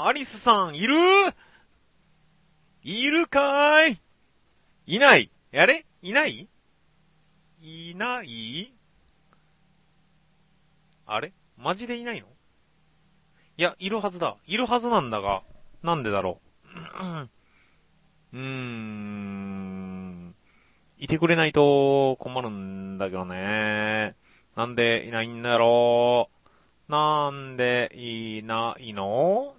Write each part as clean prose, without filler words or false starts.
アリスさん、いるかーい？いない。あれ？いない？いない？あれ？マジでいないの？いや、いるはずだ。いるはずなんだが、なんでだろう。いてくれないと困るんだけどね。なんでいないんだろう。なんでいないの？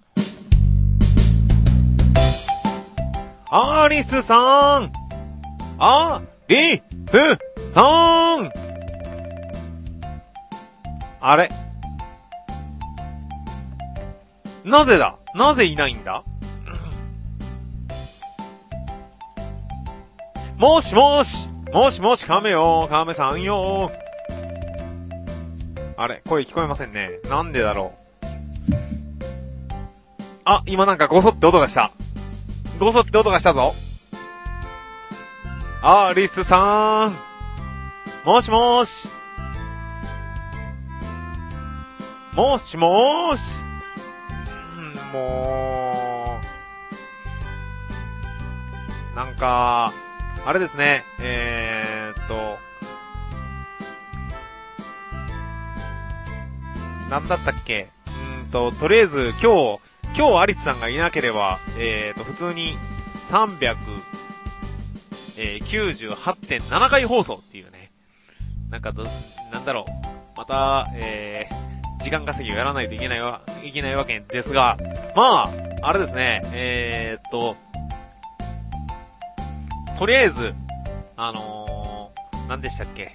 アリスさん！アリスさん！あれ？なぜだ？なぜいないんだ？もしもし、もしもし、カメさんよ。あれ、声聞こえませんね。なんでだろう。あ、今なんかゴソって音がした。ゴソって音がしたぞ。アリスさん。もしもし。もしもし。もう、なんか、あれですね、なんだったっけ？とりあえず今日アリスさんがいなければ、普通に398.7 回放送っていうね。なんかなんだろう。また、時間稼ぎをやらないといけないわけですが、まあ、あれですね、とりあえず、何でしたっけ？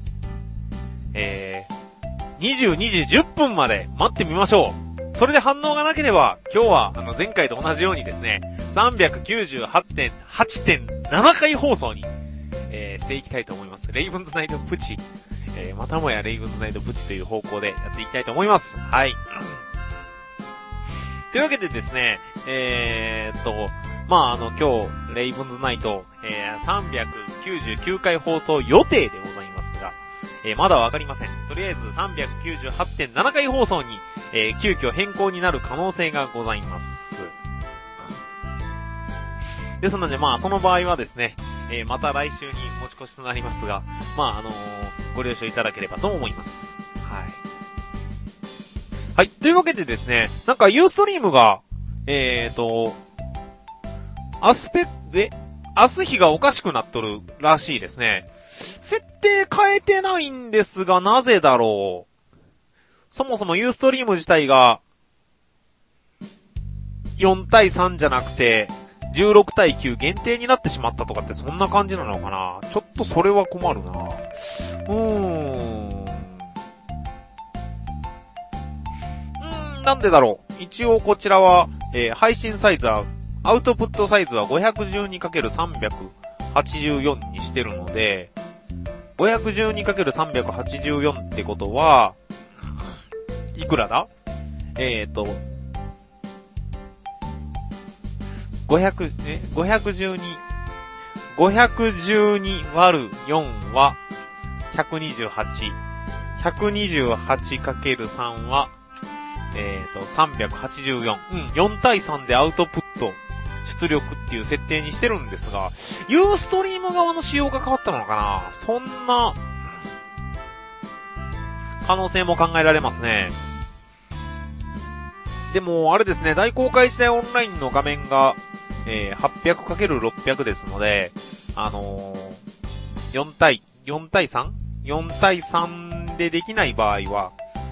22時10分まで待ってみましょう。それで反応がなければ、今日は前回と同じようにですね、398.8.7 回放送に、していきたいと思います。レイブンズナイトプチ。またもやレイブンズナイトプチという方向でやっていきたいと思います。はい。というわけでですね、今日、レイブンズナイト、399回放送予定でございますが、まだわかりません。とりあえず 398.7 回放送に、急遽変更になる可能性がございます。ですので、その場合はですね、また来週に持ち越しとなりますが、ご了承いただければと思います。はい。はい。というわけでですね、なんかユーストリームが、明日日がおかしくなっとるらしいですね。設定変えてないんですが、なぜだろう。そもそもユーストリーム自体が、4対3じゃなくて、16対9限定になってしまったとかってそんな感じなのかな。ちょっとそれは困るな。なんでだろう。一応こちらは、配信サイズは、アウトプットサイズは 512×384 にしてるので、512×384 ってことは、いくらだ512割る4は128。128×3 は、384。4対3でアウトプット、出力っていう設定にしてるんですが、ユーストリーム側の仕様が変わったのかな？そんな、可能性も考えられますね。でも、あれですね、大公開時代オンラインの画面が、800×600 ですので、4対 3?4 対3でできない場合は、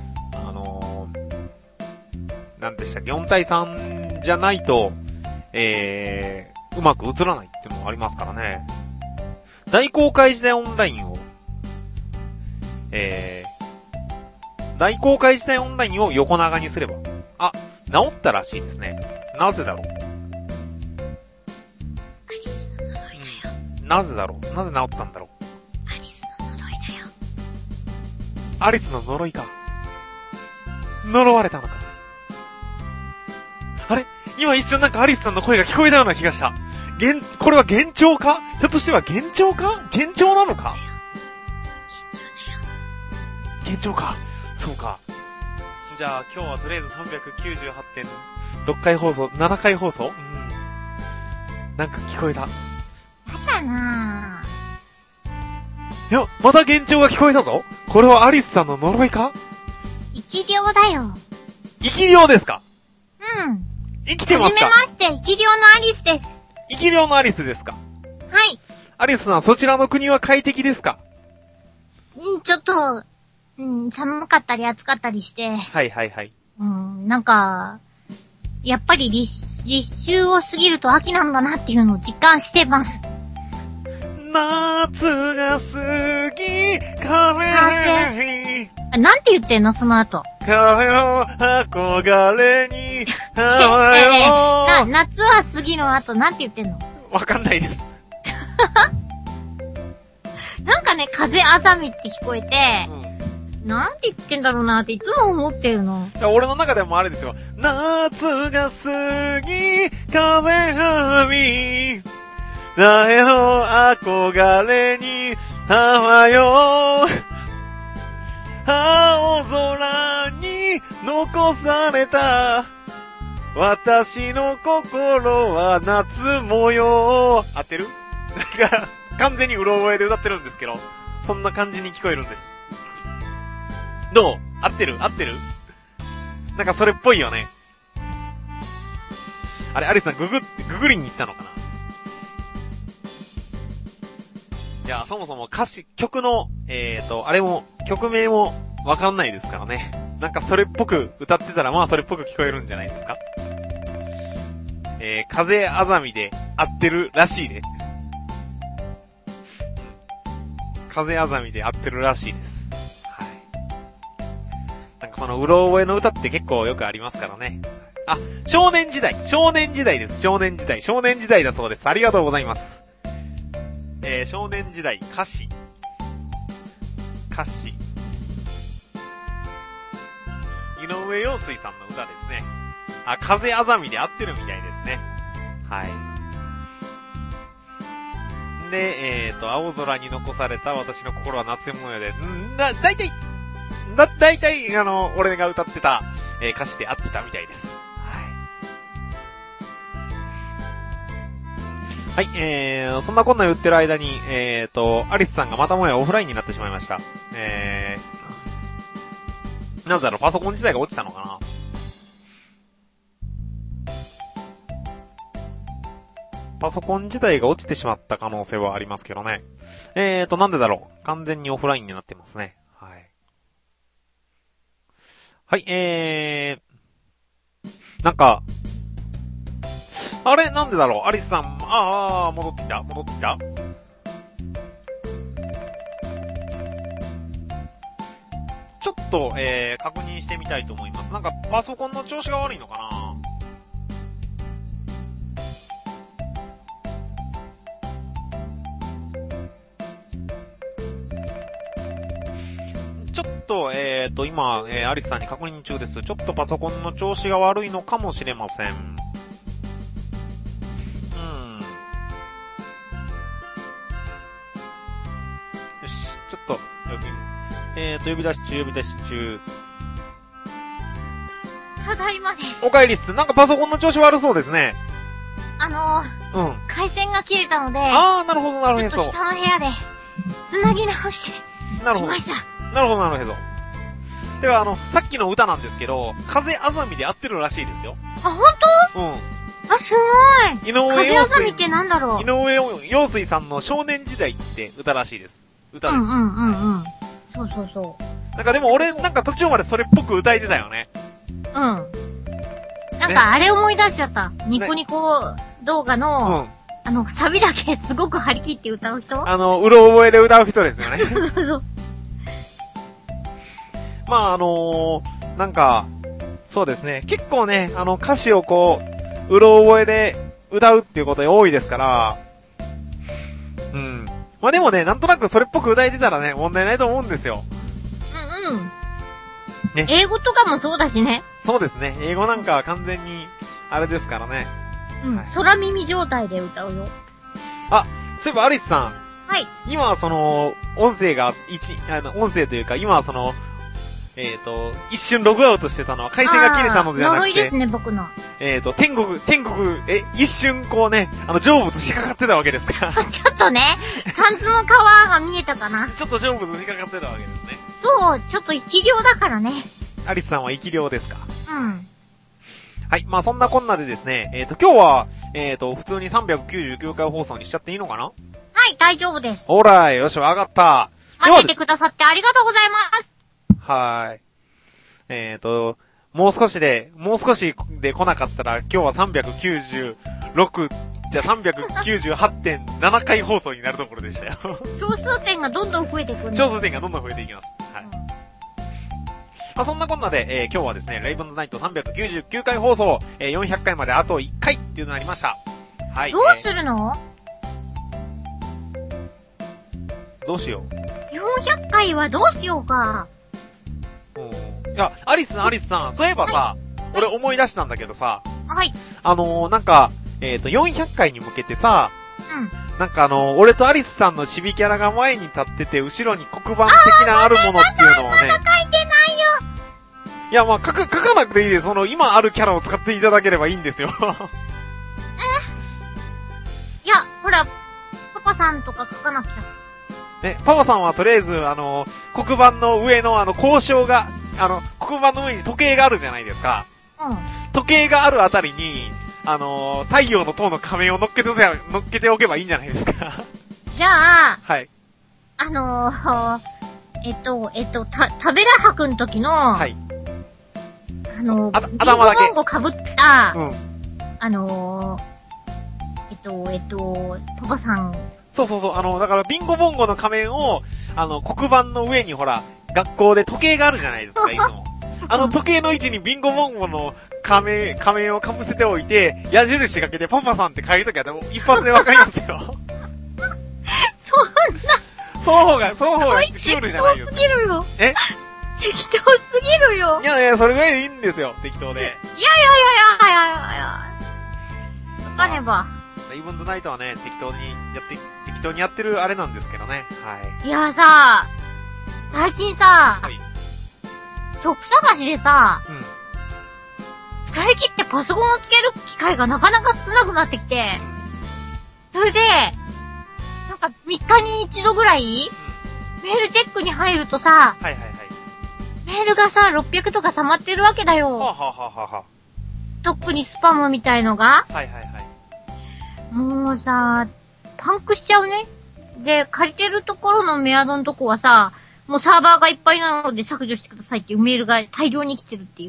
なんでしたっけ、4対3じゃないと、うまく映らないっていうのもありますからね。大公開時代オンラインを、大公開時代オンラインを横長にすれば、治ったらしいですね。なぜだろう。なぜだろう。なぜ治ったんだろう。 アリスの呪いだよ。 アリスの呪いか。呪われたのか。あれ？今一瞬なんかアリスさんの声が聞こえたような気がした。これは幻聴か？ひょっとしては幻聴か？幻聴なのか？幻聴か。そうか。じゃあ今日はとりあえず 6回放送、7回放送なんか聞こえた。 やだなぁ。 いや、また幻聴が聞こえたぞ。これはアリスさんの呪いか？ 生き量だよ。 生き量ですか？ うん。 生きてますか？ はじめまして、生き量のアリスです。 生き量のアリスですか？ はい。 アリスさん、そちらの国は快適ですか？ ちょっと、寒かったり暑かったりして。 はいはいはい。 なんか、やっぱり立秋を過ぎると秋なんだなっていうのを実感してます。 夏が過ぎ、風に。 なんて言ってんのその後。 風の憧れに、 夏は過ぎの後、なんて言ってんの？ わかんないです。 なんかね、風あざみって聞こえて、なんて言ってんだろうなっていつも思ってるの。 俺の中でもあれですよ。夏が過ぎ、風はみ、誰の憧れに、はよ、青空に残された、私の心は夏模様。合ってる？なんか、完全にうろ覚えで歌ってるんですけど、そんな感じに聞こえるんです。どう？合ってる？なんかそれっぽいよね。あれ、アリスさんググりに行ったのかな？いや、そもそも曲の、あれも、曲名もわかんないですからね。なんかそれっぽく歌ってたら、まあそれっぽく聞こえるんじゃないですか？風あざみで合ってるらしいで。風あざみで合ってるらしいです。はい。なんかそのうろ覚えの歌って結構よくありますからね。あ、少年時代です。少年時代だそうです。ありがとうございます。少年時代、歌詞。井上陽水さんの歌ですね。あ、風あざみで合ってるみたいですね。はい。で、青空に残された私の心は夏模様で、だいたい、俺が歌ってた、歌詞で合ってたみたいです。はい。そんなこんな言ってる間に、アリスさんがまたもやオフラインになってしまいました。なんだろう、パソコン自体が落ちたのかな？パソコン自体が落ちてしまった可能性はありますけどね。なんでだろう。完全にオフラインになってますね。はい。はい、なんか、あれなんでだろうアリスさん、戻ってきたちょっと、確認してみたいと思います。なんか、パソコンの調子が悪いのかな？ちょっと、今、アリスさんに確認中です。ちょっとパソコンの調子が悪いのかもしれません。よし、ちょっと、呼び出し中。 ただいまね。 おかえりっす。なんかパソコンの調子悪そうですね。 回線が切れたので。 なるほど。 ちょっと下の部屋で、繋ぎ直して、来ました。 なるほど。では、さっきの歌なんですけど、風あざみで合ってるらしいですよ。 あ、ほんと？すごい。風あざみってなんだろう。 井上陽水さんの少年時代って歌らしいです。歌です。 そう。 なんかでも俺、なんか途中までそれっぽく歌えてたよね。 なんかあれ思い出しちゃった。ニコニコ動画の、サビだけすごく張り切って歌う人？ うろ覚えで歌う人ですよね。 そう。 まあなんか、そうですね。結構ね、歌詞をこう、うろ覚えで歌うっていうことが多いですから、まあでもね、なんとなくそれっぽく歌えてたらね、問題ないと思うんですよ。 ね。英語とかもそうだしね。 そうですね。英語なんかは完全に、あれですからね。 空耳状態で歌うよ。 そういえばアリスさん。 はい。 今は音声音声というか、今は一瞬ログアウトしてたのは回線が切れたのではなくて。 呪いですね、僕の。 天国、一瞬こうね、成仏しかかってたわけですかちょっとね、サンズの川が見えたかな。 ちょっと成仏しかかってたわけですね。 そう、ちょっと生き量だからね。 アリスさんは生き量ですか？ うん。 はい。まあ、そんなこんなでですね、今日は、普通に399回放送にしちゃっていいのかな？ はい、大丈夫です。 ほら、よし、わかった。 待っててくださってありがとうございます。 はーい。もう少しで来なかったら、今日は398.7回放送になるところでしたよ。 小数点がどんどん増えていくん小数点がどんどん増えていきます。はい。まあ、そんなこんなで、今日はですね、レイブンズナイト399回放送、400回まであと1回っていうのがありました。はい。 どうするの？ どうしよう。 400回はどうしようか。 いや、アリスさん、そういえばさ、俺思い出したんだけどさ、 はい。 なんか、400回に向けてさ、 うん。 なんか俺とアリスさんのチビキャラが前に立ってて、後ろに黒板的なあるものっていうのをね。 まだ書いてないよ。 いや、まあ、書かなくていいです。今あるキャラを使っていただければいいんですよ。 いや、ほら、パパさんとか書かなきゃ。 パパさんはとりあえず、黒板の上の交渉が、黒板の上に時計があるじゃないですか。 うん。 時計があるあたりに、太陽の塔の仮面を乗っけておけばいいんじゃないですか。 じゃあ、 はい。 食べらはくん時の、 はい。 頭だけ。ビンゴボンゴ被った、 うん。 パパさん。 そう。だからビンゴボンゴの仮面を、黒板の上にほら、学校で時計があるじゃないですか、いつも。時計の位置にビンゴボンゴの仮面をかぶせておいて、矢印かけてパパさんって書いときゃ一発でわかりますよ。その方がシュールじゃないですか。 適当すぎるよ。 え？ 適当すぎるよ。 いや、それぐらいでいいんですよ、適当で。 いや。わかれば。 レイブンズナイトはね、適当にやってるあれなんですけどね。はい。 いやさ、最近さ、 はい。 曲探しでさ、 うん。 疲れ切ってパソコンをつける機会がなかなか少なくなってきて、それで、なんか3日に1度ぐらい、メールチェックに入るとさ、 はい。 メールがさ、600とか溜まってるわけだよ。 は。 特にスパムみたいのが。 はい。 もうさ、パンクしちゃうね。で、借りてるところのメアドのとこはさ、もうサーバーがいっぱいなので削除してくださいっていうメールが大量に来てるっていう。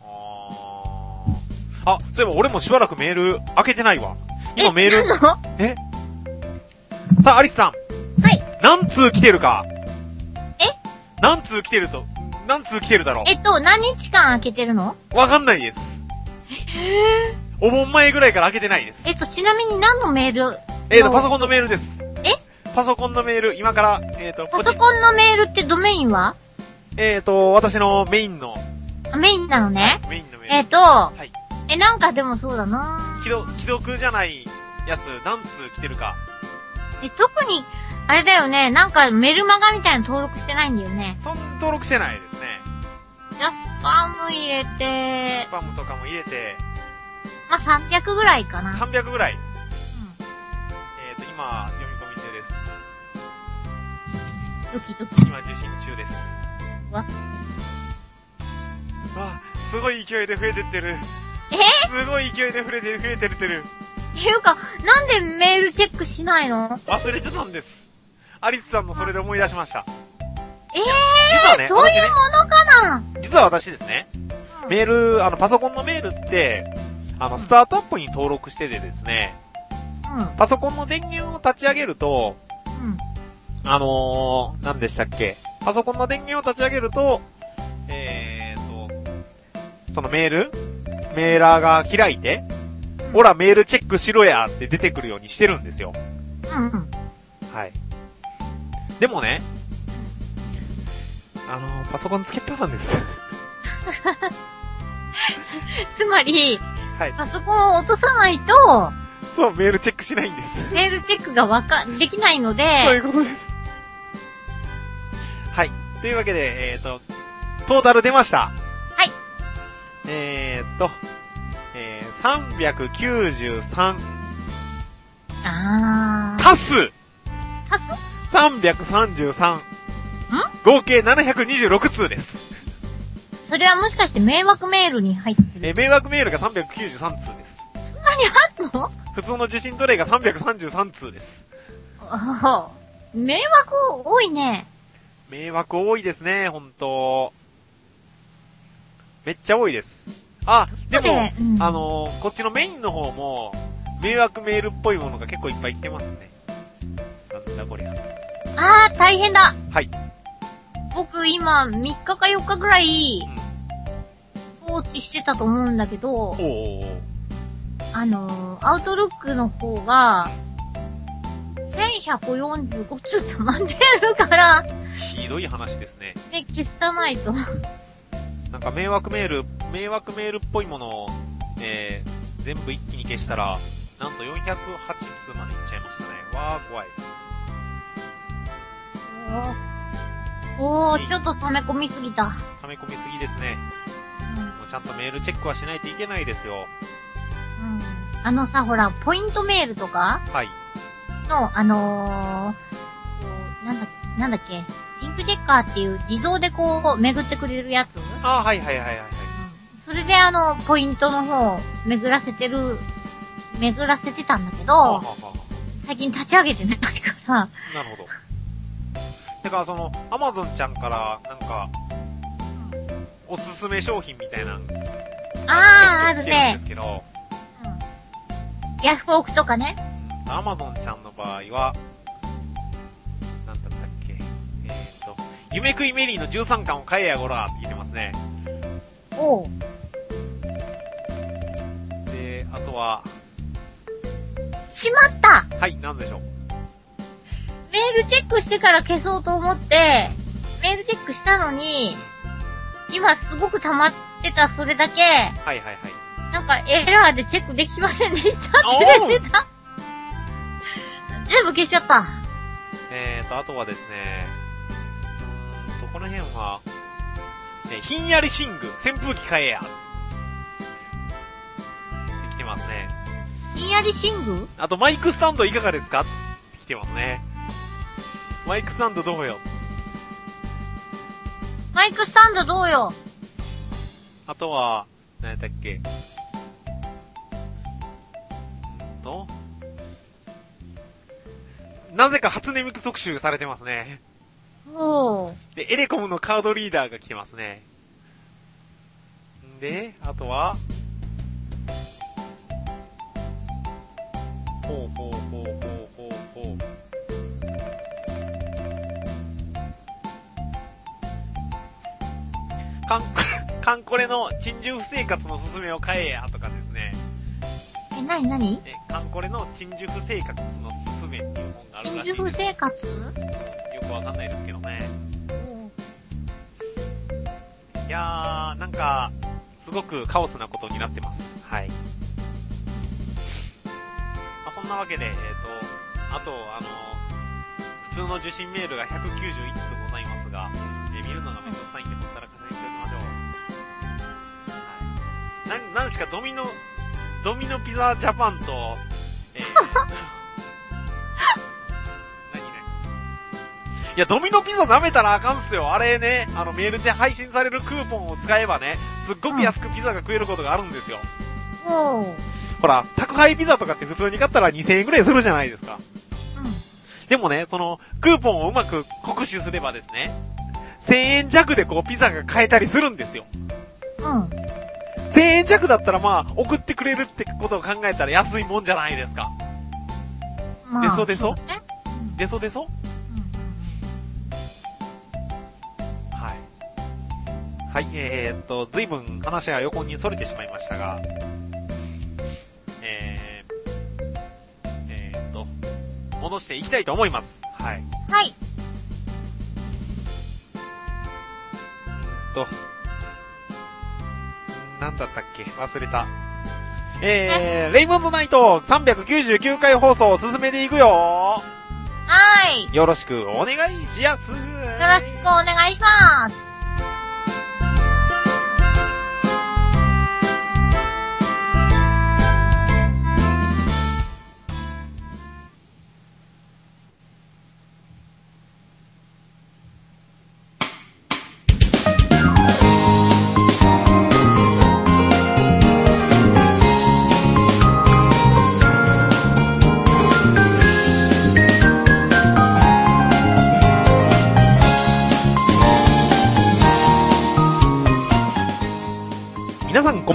そういえば俺もしばらくメール開けてないわ。今メール。え？さあ、アリスさん。 はい。 何通来てるか。何通来てるだろう。 何日間開けてるの？ わかんないです。お盆前ぐらいから開けてないです。 ちなみに何のメール？ パソコンのメールです。パソコンのメール、今から、 パソコンのメールってドメインは？ 私のメインの。 メインなのね。 メインのメール。 はい。なんかでもそうだな既読じゃないやつ、何通来てるか。 特に、あれだよね、なんかメルマガみたいな登録してないんだよね。 登録してないですね。 じゃあ、スパム入れて、 スパムとかも入れて、 まあ、300ぐらいかな。 300ぐらい。 うん。 今、読み込み中です。 ドキドキ。 今、受信中です。 わ、 すごい勢いで増えてってる。すごい勢いで増えてる。 っていうか、なんでメールチェックしないの？ 忘れてたんです。アリスさんのそれで思い出しました。実はね、 そういうものかな？ 実は私ですね、メール、パソコンのメールって、スタートアップに登録しててですね、パソコンの電源を立ち上げると、何でしたっけ？パソコンの電源を立ち上げると、そのメーラーが開いて、ほらメールチェックしろやって出てくるようにしてるんですよ。はい。でもね、パソコンつけっぱなんです。 つまり、 はい。 パソコンを落とさないと、 そう、メールチェックしないんです。 メールチェックができないので、 そういうことです。はい。というわけで、トータル出ました。 はい。 393。 足す 333。合計726通です。 それはもしかして迷惑メールに入ってる？ 迷惑メールが393通です。 そんなにあんの？ 普通の受信トレイが333通です。 迷惑多いね。 迷惑多いですね、ほんと。めっちゃ多いです。でも、こっちのメインの方も、迷惑メールっぽいものが結構いっぱい来てますね。なんだこりゃ。 大変だ。 はい。 僕今3日か4日ぐらい、放置してたと思うんだけど、アウトルックの方が、1145通溜まってるから、 ひどい話ですね。 ね、消さないと。 なんか迷惑メールっぽいものを、全部一気に消したら、なんと408通までいっちゃいましたね。わー、怖い。 ちょっと溜め込みすぎた。 溜め込みすぎですね。もうちゃんとメールチェックはしないといけないですよ。 ほら、ポイントメールとかはい。 の、なんだっけ、リンクチェッカーっていう自動でこう、巡ってくれるやつ？ はい。 それでポイントの方を巡らせてたんだけど、最近立ち上げてないから。 なるほど。てか、アマゾンちゃんから、なんか、おすすめ商品みたいな。 あるね。 ですけど、 ヤフオクとかね。 アマゾンちゃんの場合は、なんだったっけ。夢食いメリーの13巻を買えやごらって言ってますね。 おう。 で、あとは、 しまった！ はい、なんでしょう。 メールチェックしてから消そうと思って、メールチェックしたのに、今すごく溜まってたそれだけ、なんかエラーでチェックできませんでしたって出てた。全部消しちゃった。 あとはですね、この辺は、ひんやり寝具、扇風機買えや。できてますね。 ひんやり寝具？ あとマイクスタンドいかがですかって来てますね。マイクスタンドどうよ。 マイクスタンドどうよ。 あとは、何やったっけ。なぜか初音ミク特集されてますね。で、エレコムのカードリーダーが来てますね。で、あとは、ほう。カンコレの珍獣不生活のすすめを買えやとかですね。 なに？ カンコレの珍獣不生活のすすめっていう本があるらしいです。 珍獣不生活？ よくわかんないですけどね。いやー、なんか、すごくカオスなことになってます。はい。そんなわけで、あと、普通の受信メールが191通ございますが、見るのがめんどくさいんで、ほったらかさにしておきましょう。はい。なんしかドミノピザジャパンと、いや、ドミノピザ舐めたらあかんっすよ。あれね、メールで配信されるクーポンを使えばね、すっごく安くピザが食えることがあるんですよ。ほら、宅配ピザとかって普通に買ったら2000円くらいするじゃないですか。でもね、クーポンをうまく酷使すればですね、1000円弱でピザが買えたりするんですよ。1000円弱だったら送ってくれるってことを考えたら安いもんじゃないですか。でそはい。随分話は横に逸れてしまいましたが、戻していきたいと思います。はい。 はい。 なんだったっけ忘れた。レイブンズナイト399回放送を進めていくよ。 はい。 よろしくお願いしやす。よろしくお願いします。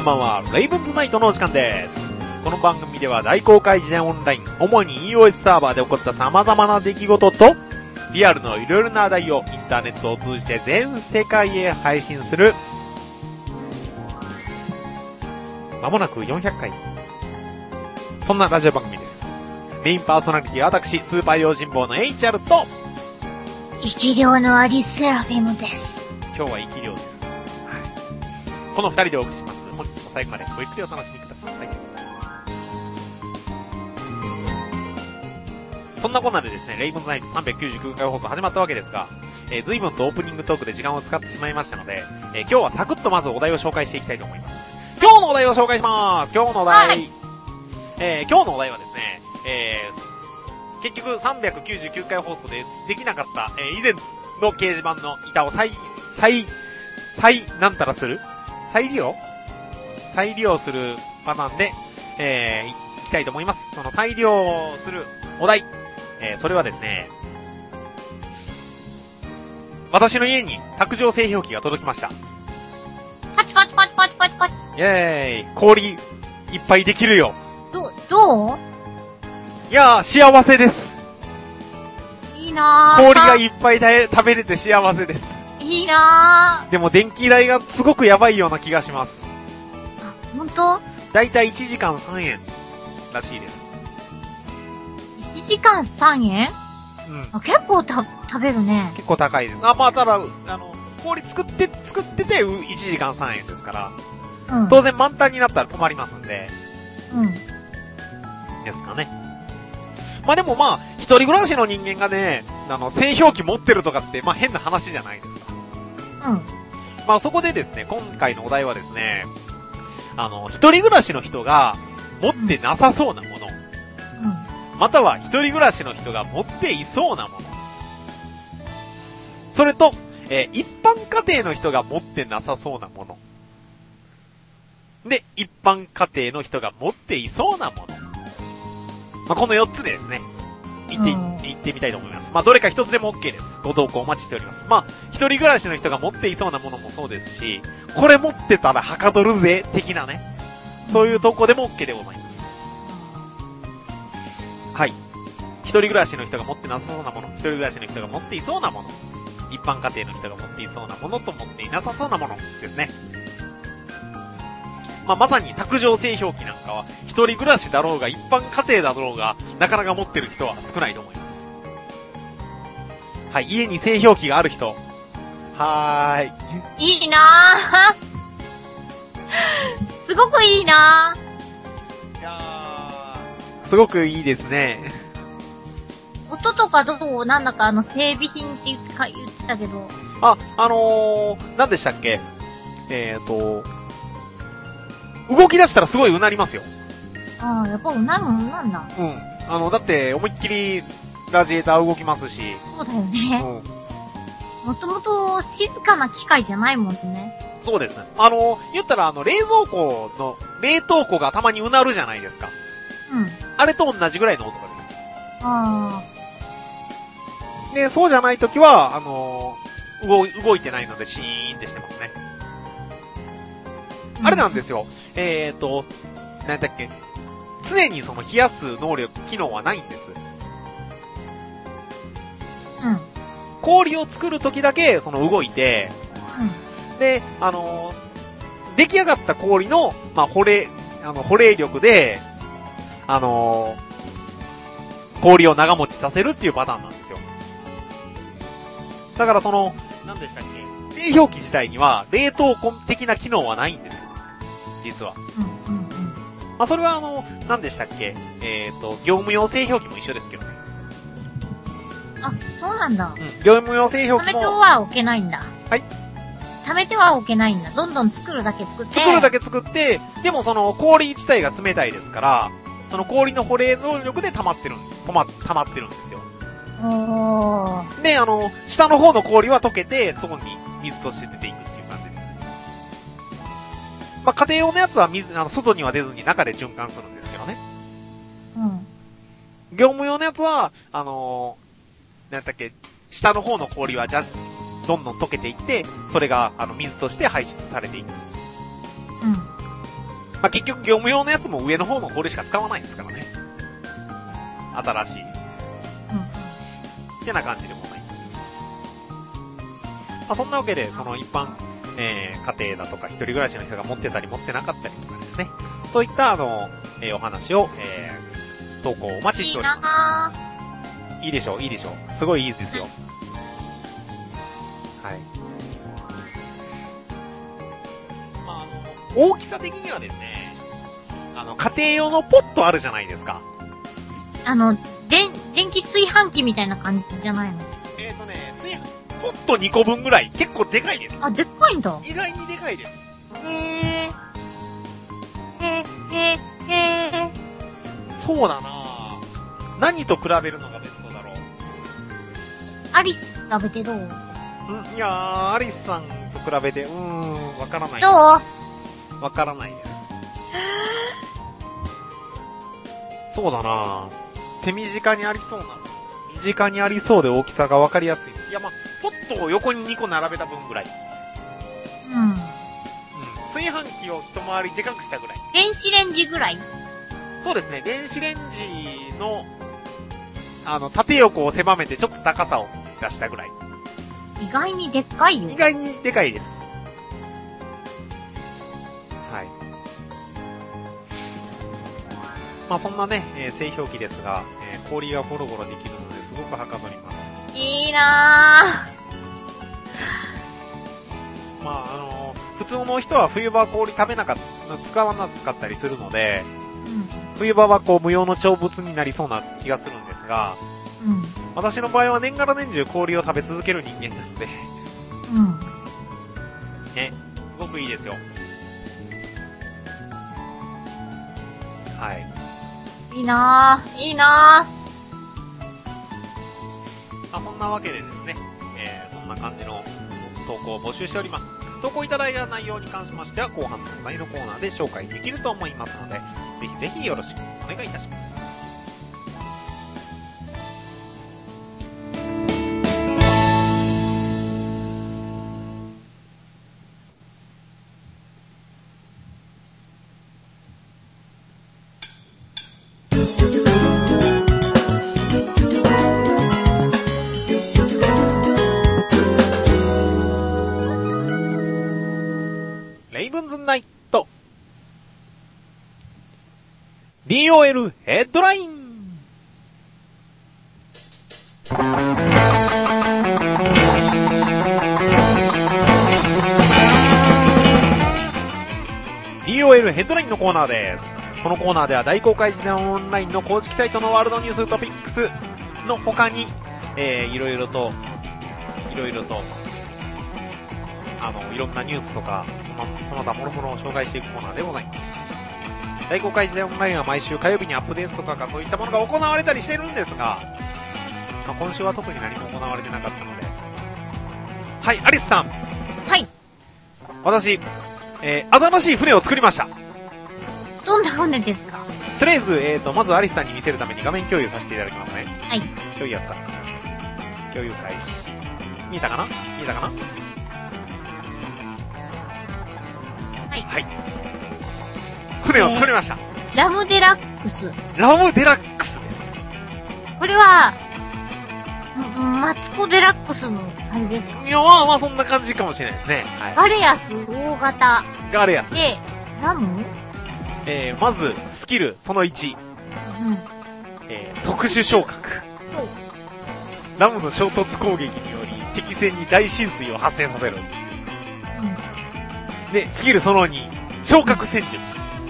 んばんは、レイブンズナイトのお時間です。この番組では大公開時代オンライン、主に EOS サーバーで起こった様々な出来事と、リアルのいろいろな話題をインターネットを通じて全世界へ配信する、まもなく400回。そんなラジオ番組です。メインパーソナリティは私、スーパー用心棒の HR と、 生き量のアリスセラフィムです。 今日は生き量です。はい、この二人でお送りします。本日も最後までごゆっくりお楽しみください。そんなこんなでですね、レイブンズナイト399回放送始まったわけですが、随分とオープニングトークで時間を使ってしまいましたので、今日はサクッとまずお題を紹介していきたいと思います。今日のお題を紹介します。今日のお題、はい、今日のお題はですね、結局399回放送でできなかった、以前の掲示板の板をなんたらする再利用するパターンで、いきたいと思います。その再利用するお題、それはですね、私の家に卓上製氷機が届きました。 パチパチパチパチパチパチ。 イェーイ、氷いっぱいできるよ。 どう？ いやー、幸せです。 いいなー。 氷がいっぱい食べれて幸せです。 いいなー。 でも電気代がすごくやばいような気がします。 あ、ほんと？ だいたい1時間3円らしいです。 1時間3円？うん。あ、結構食べるね。 結構高いです。まあ、ただ、氷作ってて1時間3円ですから、うん、当然満タンになったら困りますんで、うん。ですかね。まあでもまあ、一人暮らしの人間がね、製氷機持ってるとかって、まあ変な話じゃないですか。うん。まあそこでですね、今回のお題はですね、一人暮らしの人が持ってなさそうなもの。うん。または一人暮らしの人が持っていそうなもの。それと、一般家庭の人が持ってなさそうなもの。で、一般家庭の人が持っていそうなもの。まあ、この4つでですね、言ってみたいと思います。まあ、どれか1つでも OK です。ご投稿お待ちしております。まあ、一人暮らしの人が持っていそうなものもそうですし、これ持ってたらはかどるぜ、的なね。そういう投稿でも OK でございます。はい。一人暮らしの人が持ってなさそうなもの、一人暮らしの人が持っていそうなもの、一般家庭の人が持っていそうなものと持っていなさそうなものですね。まあ、まさに卓上製氷機なんかは、一人暮らしだろうが、一般家庭だろうが、なかなか持ってる人は少ないと思います。はい、家に製氷機がある人。はーい。 いいなぁ。すごくいいなぁ。 いやー、すごくいいですね。 音とかどう？なんだか整備品って言ってたけど。 あ、何でしたっけ？動き出したらすごいうなりますよ。 ああ、やっぱうなるもんなんだ。 うん。だって思いっきりラジエーター動きますし。 そうだよね。もともと静かな機械じゃないもんね。 そうですね。言ったら冷蔵庫の冷凍庫がたまにうなるじゃないですか。うん。あれと同じぐらいの音がです。ああ。で、そうじゃないときは、動いてないのでシーンってしてますね。あれなんですよ。なんだっけ。常にその冷やす機能はないんです。うん。氷を作るときだけ、動いて、うん。で、出来上がった氷の、まあ、保冷力で、氷を長持ちさせるっていうパターンなんですよ。だから何でしたっけ。製氷機自体には、冷凍庫的な機能はないんです。実は。うんうんうん。まあ、それは何でしたっけ？業務用製氷機も一緒ですけどね。 あ、そうなんだ。 うん。業務用製氷機も。 溜めては置けないんだ。 はい。 溜めては置けないんだ。どんどん作るだけ作って、 でも氷自体が冷たいですから、氷の保冷能力で溜まってるんですよ。おー。で、下の方の氷は溶けて、そこに水として出ていくっていう感じです。まあ、家庭用のやつは外には出ずに中で循環するんですけどね。うん。業務用のやつは、なんだっけ、下の方の氷はどんどん溶けていって、それが、水として排出されていく。 まあ、結局業務用のやつも上の方のこれしか使わないですからね。新しい。ってな感じでございます。まあ、そんなわけで、その一般、家庭だとか一人暮らしの人が持ってたり持ってなかったりとかですね。そういったお話を、投稿お待ちしております。いいでしょう、いいでしょう。すごいいいですよ。はい。まあ、大きさ的にはですね、家庭用のポットあるじゃないですか。 電気炊飯器みたいな感じじゃないの？ ポット2個分ぐらい。結構でかいです。 あ、でっかいんだ。 意外にでかいです。 へー。 そうだなぁ。何と比べるのがベストだろう。 アリス食べてどう？ いやー、アリスさんと比べて、わからない。 どう？ わからないです。そうだなぁ。手短にありそうな。身近にありそうで大きさがわかりやすい。いや、まあ、ポットを横に2個並べた分ぐらい。炊飯器を一回りでかくしたぐらい。 電子レンジぐらい？ そうですね。電子レンジの、縦横を狭めてちょっと高さを出したぐらい。 意外にでっかいよ。 意外にでかいです。はい。まあそんなね、製氷機ですが、氷がゴロゴロできるのですごくはかどります。 いいなぁ。まあ普通の人は冬場は氷使わなかったりするので、冬場はこう無用の長物になりそうな気がするんですが、私の場合は年がら年中氷を食べ続ける人間なので、ね、すごくいいですよ。はい。 いいなぁ。 そんなわけでですね、そんな感じの投稿を募集しております。投稿いただいた内容に関しましては後半のお題のコーナーで紹介できると思いますので、ぜひぜひよろしくお願いいたします。レイブンズナイト DOL ヘッドライン。DOL ヘッドラインのコーナーです。このコーナーでは大公開時代オンラインの公式サイトのワールドニューストピックスの他に、いろいろといろんなニュースとかその他諸々を紹介していくコーナーでございます。大公開時代オンラインは毎週火曜日にアップデートとかそういったものが行われたりしてるんですが、今週は特に何も行われてなかったので、はい、アリスさん。 はい。 私、新しい船を作りました。 どんな船ですか？ とりあえず、まずアリスさんに見せるために画面共有させていただきますね。 はい。 共有やつだ。共有開始。見えたかな？はい。はい。船を作りました。 ラムデラックス。 ラムデラックスです。 これは、マツコデラックスの、あれですか？ いや、まあそんな感じかもしれないですね。はい。 ガレアス大型。 ガレアス。 で、ラム？ まず、スキル、その1。特殊昇格。 そう。 ラムの衝突攻撃により、敵戦に大浸水を発生させる。で、スキルその2、昇格戦術。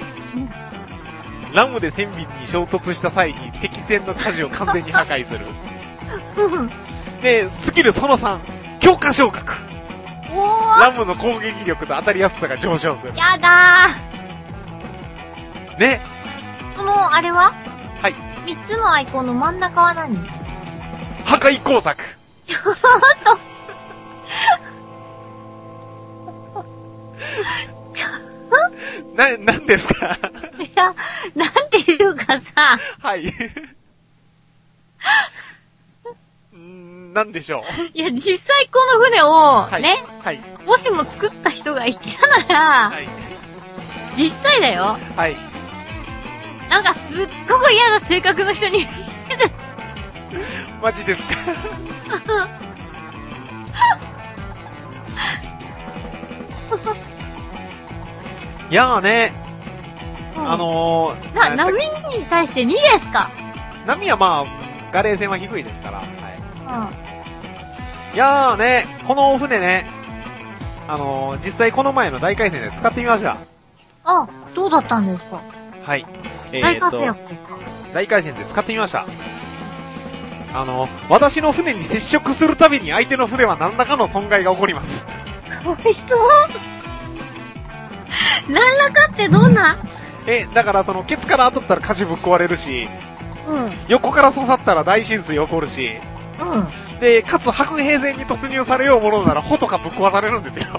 ラムで戦備に衝突した際に敵戦の舵を完全に破壊する。で、スキルその3、強化昇格。ラムの攻撃力と当たりやすさが上昇する。 やだー。ね。 あれは？ はい。 3つのアイコンの真ん中は何？ 破壊工作。 ちょっと。 なんですか？ いや、なんていうかさ。 はい。なんでしょう。 いや、実際この船を、 はい、 ね。 はい。 もしも作った人がいたなら、 はい。 実際だよ。 はい。 なんかすっごく嫌な性格の人にマジですか。いやーね、 波に対して2ですか？ 波はまあ、ガレー線は低いですから。はい。いやーね、このお船ね、実際この前の大回戦で使ってみました。 あ、どうだったんですか？ はい。 大活躍ですか？ 大回戦で使ってみました。私の船に接触するたびに相手の船は何らかの損害が起こります。 かわいそう。何らかってどんな？ だからケツから当たったら舵ぶっ壊れるし、 うん。 横から刺さったら大浸水起こるし、 うん。 で、かつ白兵戦に突入されようものなら帆とかぶっ壊されるんですよ。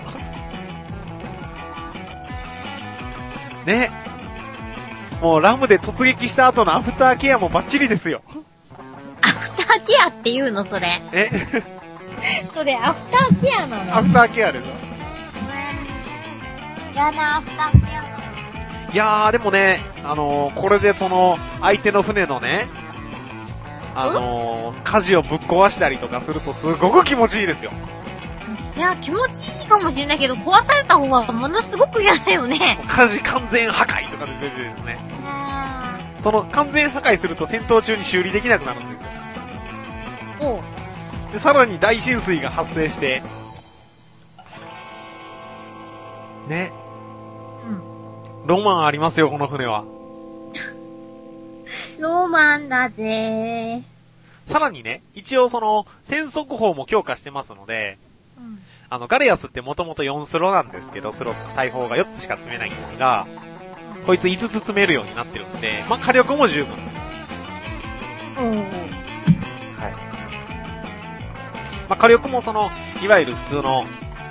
ね。もうラムで突撃した後のアフターケアもバッチリですよ。 アフターケアって言うのそれ。それアフターケアなの？ アフターケアですよ。 やだ、アフターケアなの。 いやーでもね、これで相手の船のね、舵をぶっ壊したりとかするとすごく気持ちいいですよ。 いや、気持ちいいかもしれないけど、壊された方はものすごく嫌だよね。 舵完全破壊とかで出てですね。その完全破壊すると戦闘中に修理できなくなるんですよ。 おう。 で、さらに大浸水が発生して、ね。 うん。 ロマンありますよ、この船は。 ロマンだぜー。さらにね、一応戦速砲も強化してますので、 うん、 ガレアスってもともと4スロなんですけど、大砲が4つしか積めないんですが、こいつ5つ積めるようになってるんで、まあ、火力も十分です。 うん。はい。 まあ、火力もいわゆる普通の、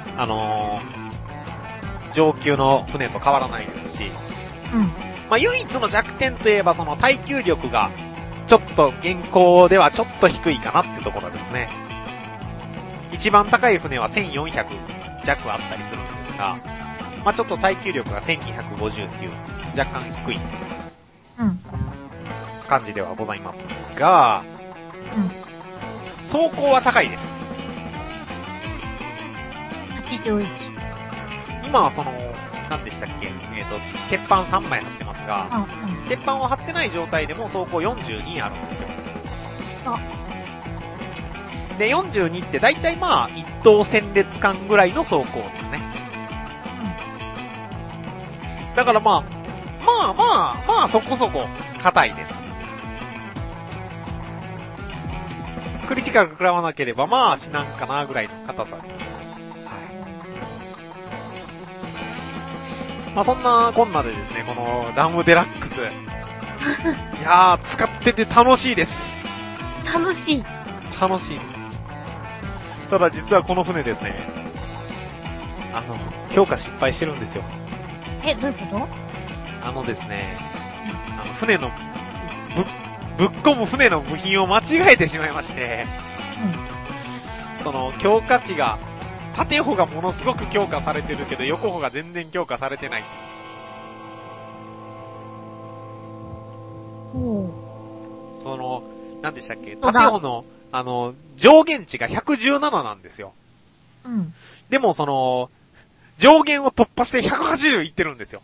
上級の船と変わらないですし、 うん。 まあ、唯一の弱点といえば耐久力が、ちょっと現行ではちょっと低いかなってところですね。一番高い船は1400弱あったりするんですが、まあ、ちょっと耐久力が1250っていう若干低い感じではございますが、走行は高いです。 81。 今何でしたっけ、鉄板3枚張ってますが、鉄板を張ってない状態でも走行42あるんですよ。で、42って大体まあ、一等戦列間ぐらいの走行ですね。だからまあ、そこそこ、硬いです。クリティカル食らわなければまあ、死なんかなぐらいの硬さです。はい。まあそんなこんなでですね、このラムデラックス。いやー、使ってて楽しいです。 楽しい。 楽しいです。ただ実はこの船ですね、強化失敗してるんですよ。 どういうこと？ ですね、船の、ぶっ込む船の部品を間違えてしまいまして、強化値が、縦帆がものすごく強化されてるけど、横帆が全然強化されてない。何でしたっけ？縦帆の、上限値が117なんですよ。 うん。 でも上限を突破して180いってるんですよ。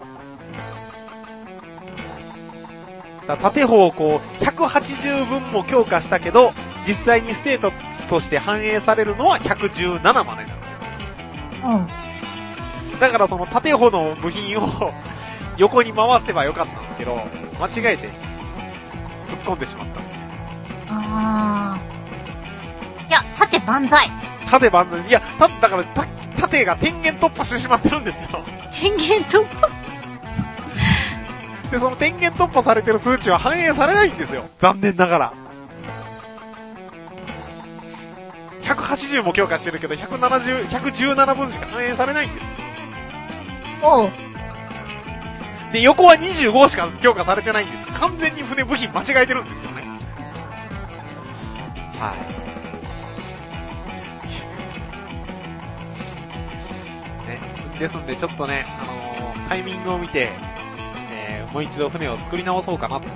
縦砲を180分も強化したけど、実際にステータスとして反映されるのは117までなんです。 うん。 だから縦砲の部品を横に回せばよかったんですけど、間違えて突っ込んでしまったんですよ。 いや、縦万歳。 縦万歳。いや、だから縦が天元突破してしまってるんですよ。 天元突破で、天元突破されてる数値は反映されないんですよ。残念ながら。180も強化してるけど、117分しか反映されないんです。 おう。 で、横は25しか強化されてないんです。完全に船部品間違えてるんですよね。はい。ね。ですんで、ちょっとね、 タイミングを見て、もう一度船を作り直そうかなと。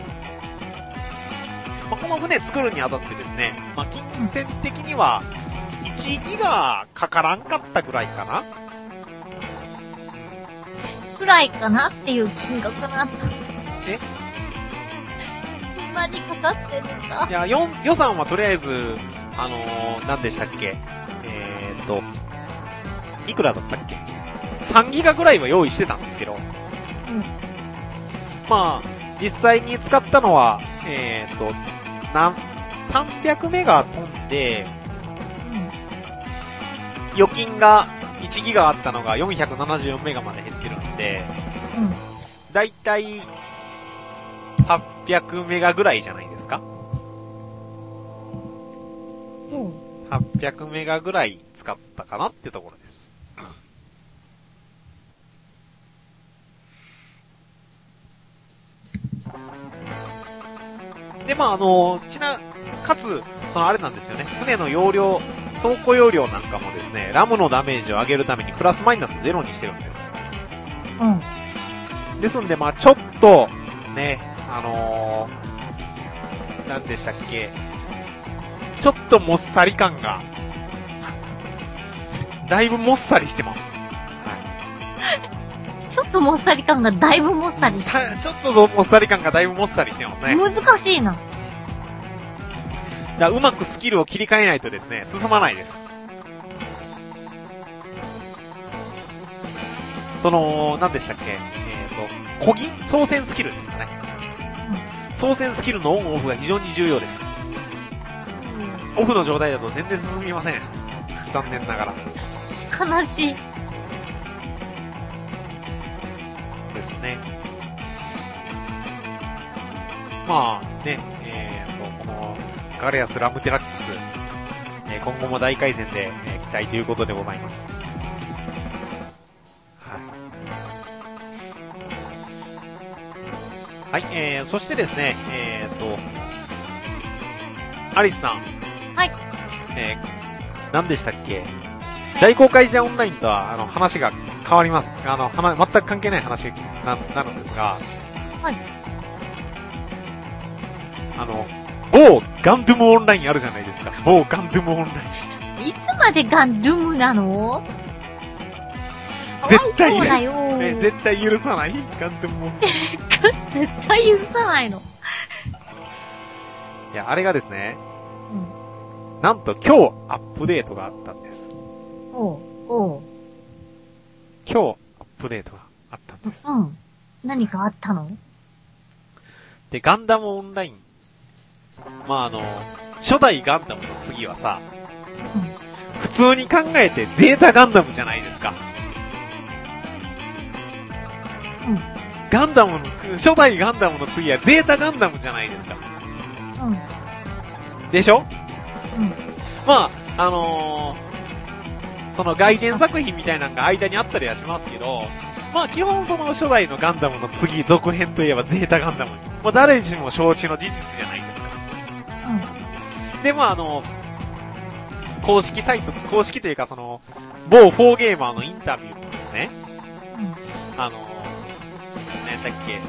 この船作るにあたってですね、金銭的には1ギガかからんかったぐらいかなくらいかなっていう金額なった。 え？ そんなにかかってるんだ。 いや、予算はとりあえず、何でしたっけ？いくらだったっけ？ 3 ギガぐらいは用意してたんですけど、実際に使ったのは、300メガ飛んで、預金が1ギガあったのが474メガまで減ってるんで、だいたい800メガぐらいじゃないですか。800メガぐらい使ったかなってところです。で、かつ、あれなんですよね。船の容量、走行容量なんかもですね、ラムのダメージを上げるためにプラスマイナスゼロにしてるんです。ですんで、ちょっと、ね、なんでしたっけ、ちょっともっさり感が、だいぶもっさりしてます。 ちょっともっさり感がだいぶもっさりしてる。 ちょっともっさり感がだいぶもっさりしてますね。 難しいな。 うまくスキルを切り替えないとですね、進まないです。何でしたっけ？操船スキルですかね。操船スキルのオンオフが非常に重要です。オフの状態だと全然進みません。残念ながら。 悲しい。 ですね。この、ガレアス・ラムテラックス、今後も大回戦で、期待ということでございます。はい。そしてですね、アリスさん。 はい。 何でしたっけ？大公開時代オンラインとは、話が変わります。全く関係ない話になるんですが、 はい。 某ガンドゥムオンラインあるじゃないですか。某ガンドゥムオンライン。 いつまでガンドゥムなの？ 絶対そうだよ。 絶対許さないガンドゥムオンライン。 絶対許さないの。 いや、あれがですね、なんと今日アップデートがあったんです。 今日アップデートがあったんです。 何かあったの？ で、ガンダムオンライン。初代ガンダムの次はさ、普通に考えてゼータガンダムじゃないですか。ガンダムの、初代ガンダムの次はゼータガンダムじゃないですか。でしょ？その外伝作品みたいなのが間にあったりはしますけど、基本初代のガンダムの次、続編といえばゼータガンダム。誰にも承知の事実じゃないですか。で、公式サイト、公式というか某4ゲーマーのインタビューもですね、何だっけ、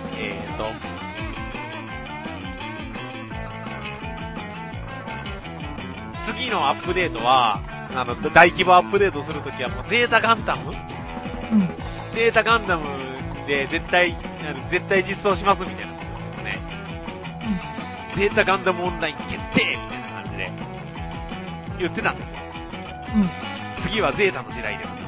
次のアップデートは、大規模アップデートするときはもうゼータガンダム、ゼータガンダムで絶対実装しますみたいなことですね。ゼータガンダムオンライン決定みたいな感じで言ってたんですよ。次はゼータの時代です。こ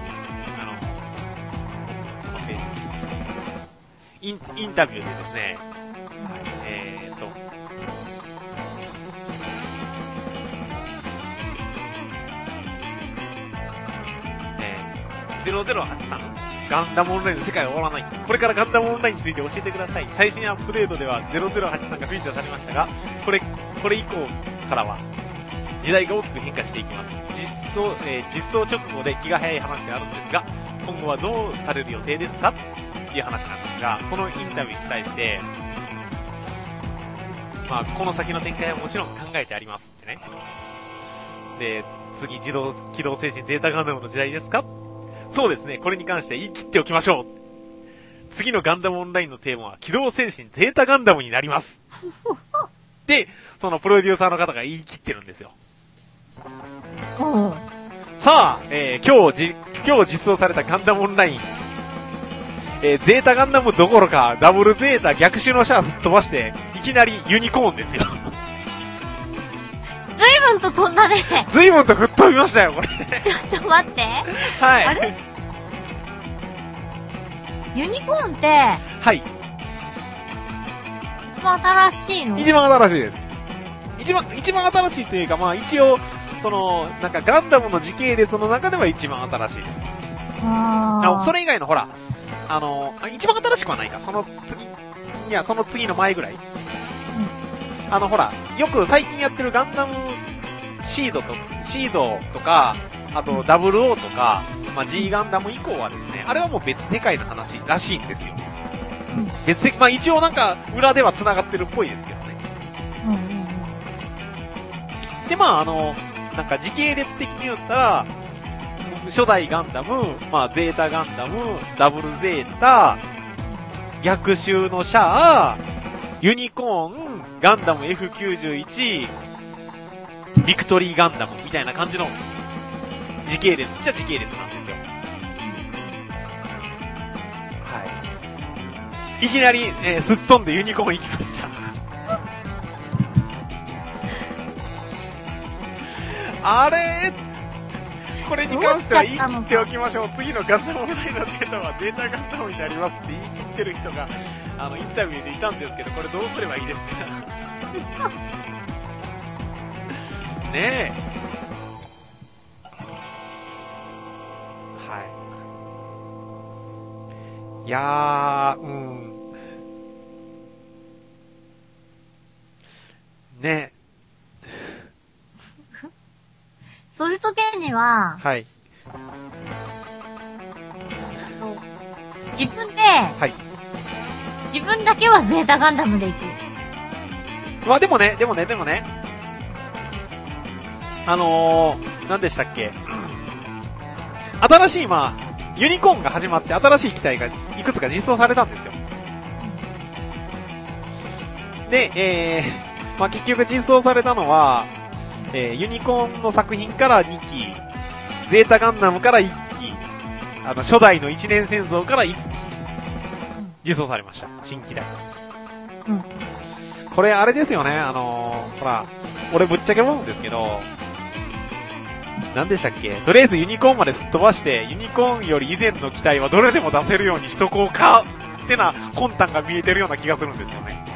のページですインタビューでですね、0083ガンダムオンラインの世界は終わらない。これからガンダムオンラインについて教えてください。最新アップデートでは0083がフィーチャーされましたが、これ以降からは時代が大きく変化していきます。実装直後で気が早い話であるんですが、今後はどうされる予定ですかっていう話なんですが、そのインタビューに対して、この先の展開はもちろん考えてありますってね。で、次機動精神ゼータガンダムの時代ですか？そうですね、これに関しては言い切っておきましょう。 次のガンダムオンラインのテーマは機動戦士ゼータガンダムになります。で、そのプロデューサーの方が言い切ってるんですよ。さあ、今日実装されたガンダムオンライン、ゼータガンダムどころかダブルゼータ逆襲のシャアすっ飛ばしていきなりユニコーンですよ。 随分と飛んだね。 随分と吹っ飛びましたよこれ。 ちょっと待って。 はい。 あれユニコーンって、 はい。 一番新しいの？ 一番新しいです。一番新しいというか、まあ一応、なんかガンダムの時系列の中では一番新しいです。それ以外のほら、一番新しくはないか。その次の前ぐらい。ほら、よく最近やってるガンダムシードとか、あと00とか、まあ、G ガンダム以降はですね、あれはもう別世界の話らしいんですよ。まあ一応なんか裏では繋がってるっぽいですけどね。で、まあなんか時系列的に言ったら、初代ガンダム、まあゼータガンダム、ダブルゼータ、逆襲のシャア、ユニコーン、ガンダム F91、ビクトリーガンダムみたいな感じの時系列っちゃ時系列なんですよ。はい。いきなり、すっ飛んでユニコーン行きました。あれこれに関しては言い切っておきましょう。次のガンダムオンラインのデータはゼータガンダムになりますって言い切ってる人が、インタビューでいたんですけど、これどうすればいいですかねえ。はい。いやー、ねえ。 ソルト系には、 はい。 自分で、はい。自分だけはゼータガンダムで行く。 まあでもね。何でしたっけ。新しい、まあ、ユニコーンが始まって新しい機体がいくつか実装されたんですよ。で、まあ結局実装されたのは、ユニコーンの作品から2機、ゼータガンダムから1機、初代の一年戦争から1機、実装されました。新機体。これあれですよね、ほら、俺ぶっちゃけ思うんですけど、何でしたっけ、とりあえずユニコーンまですっ飛ばして、ユニコーンより以前の機体はどれでも出せるようにしとこうか、ってな魂胆が見えてるような気がするんですよね。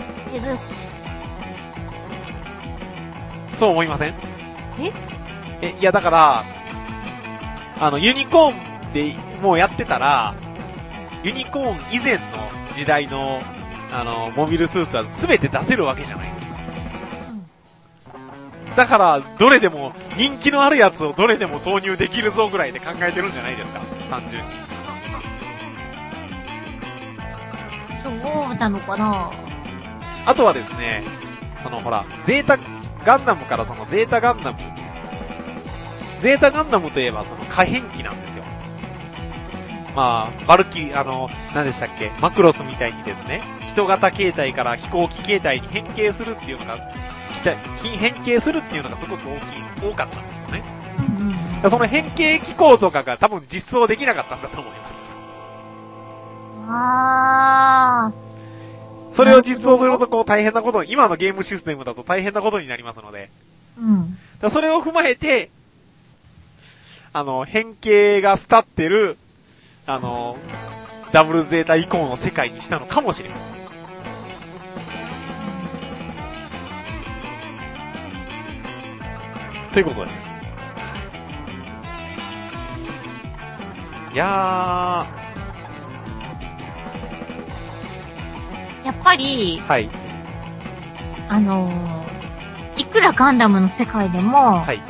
そう思いません？いやだから、ユニコーンでもうやってたら、ユニコーン以前の時代の、モビルスーツは全て出せるわけじゃないですか。だから、どれでも、人気のあるやつをどれでも投入できるぞぐらいで考えてるんじゃないですか、単純に。 そうなのかな。 あとはですね、ほら、ゼータガンダムからゼータガンダムといえば可変機なんですよ。まあ、バルキ、何でしたっけ、マクロスみたいにですね、人型形態から飛行機形態に変形するっていうのが、変形するっていうのがすごく多かったんですよね。その変形機構とかが多分実装できなかったんだと思います。それを実装すると大変なこと、今のゲームシステムだと大変なことになりますので。それを踏まえて、変形が廃ってる、ダブルゼータ以降の世界にしたのかもしれない。ということです。いややっぱり、 はい。 いくらガンダムの世界でも、はい、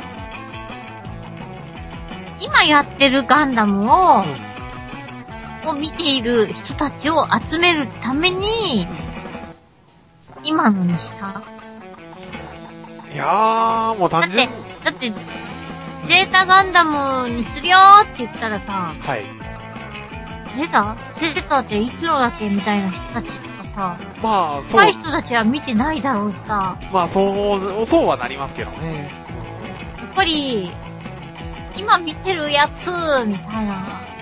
今やってるガンダムを見ている人たちを集めるために、今のにした。 いやー、もう単純に。 だって、ゼータガンダムにするよーって言ったらさ、 はい。 ゼータっていつのだっけみたいな人たちとかさ、 まあ、そう。 若い人たちは見てないだろうしさ、 まあ、そうはなりますけどね。 やっぱり、今見てるやつ、みたいな。 はいはいはい。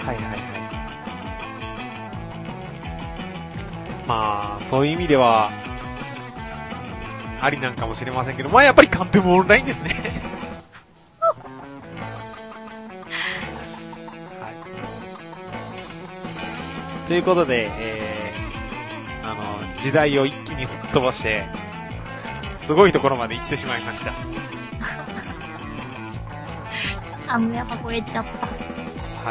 まあ、そういう意味では、ありなんかもしれませんけど、まあやっぱりカントゥームオンラインですね。はい。ということで、時代を一気にすっ飛ばして、すごいところまで行ってしまいました。 やっぱこれちゃった。 はい。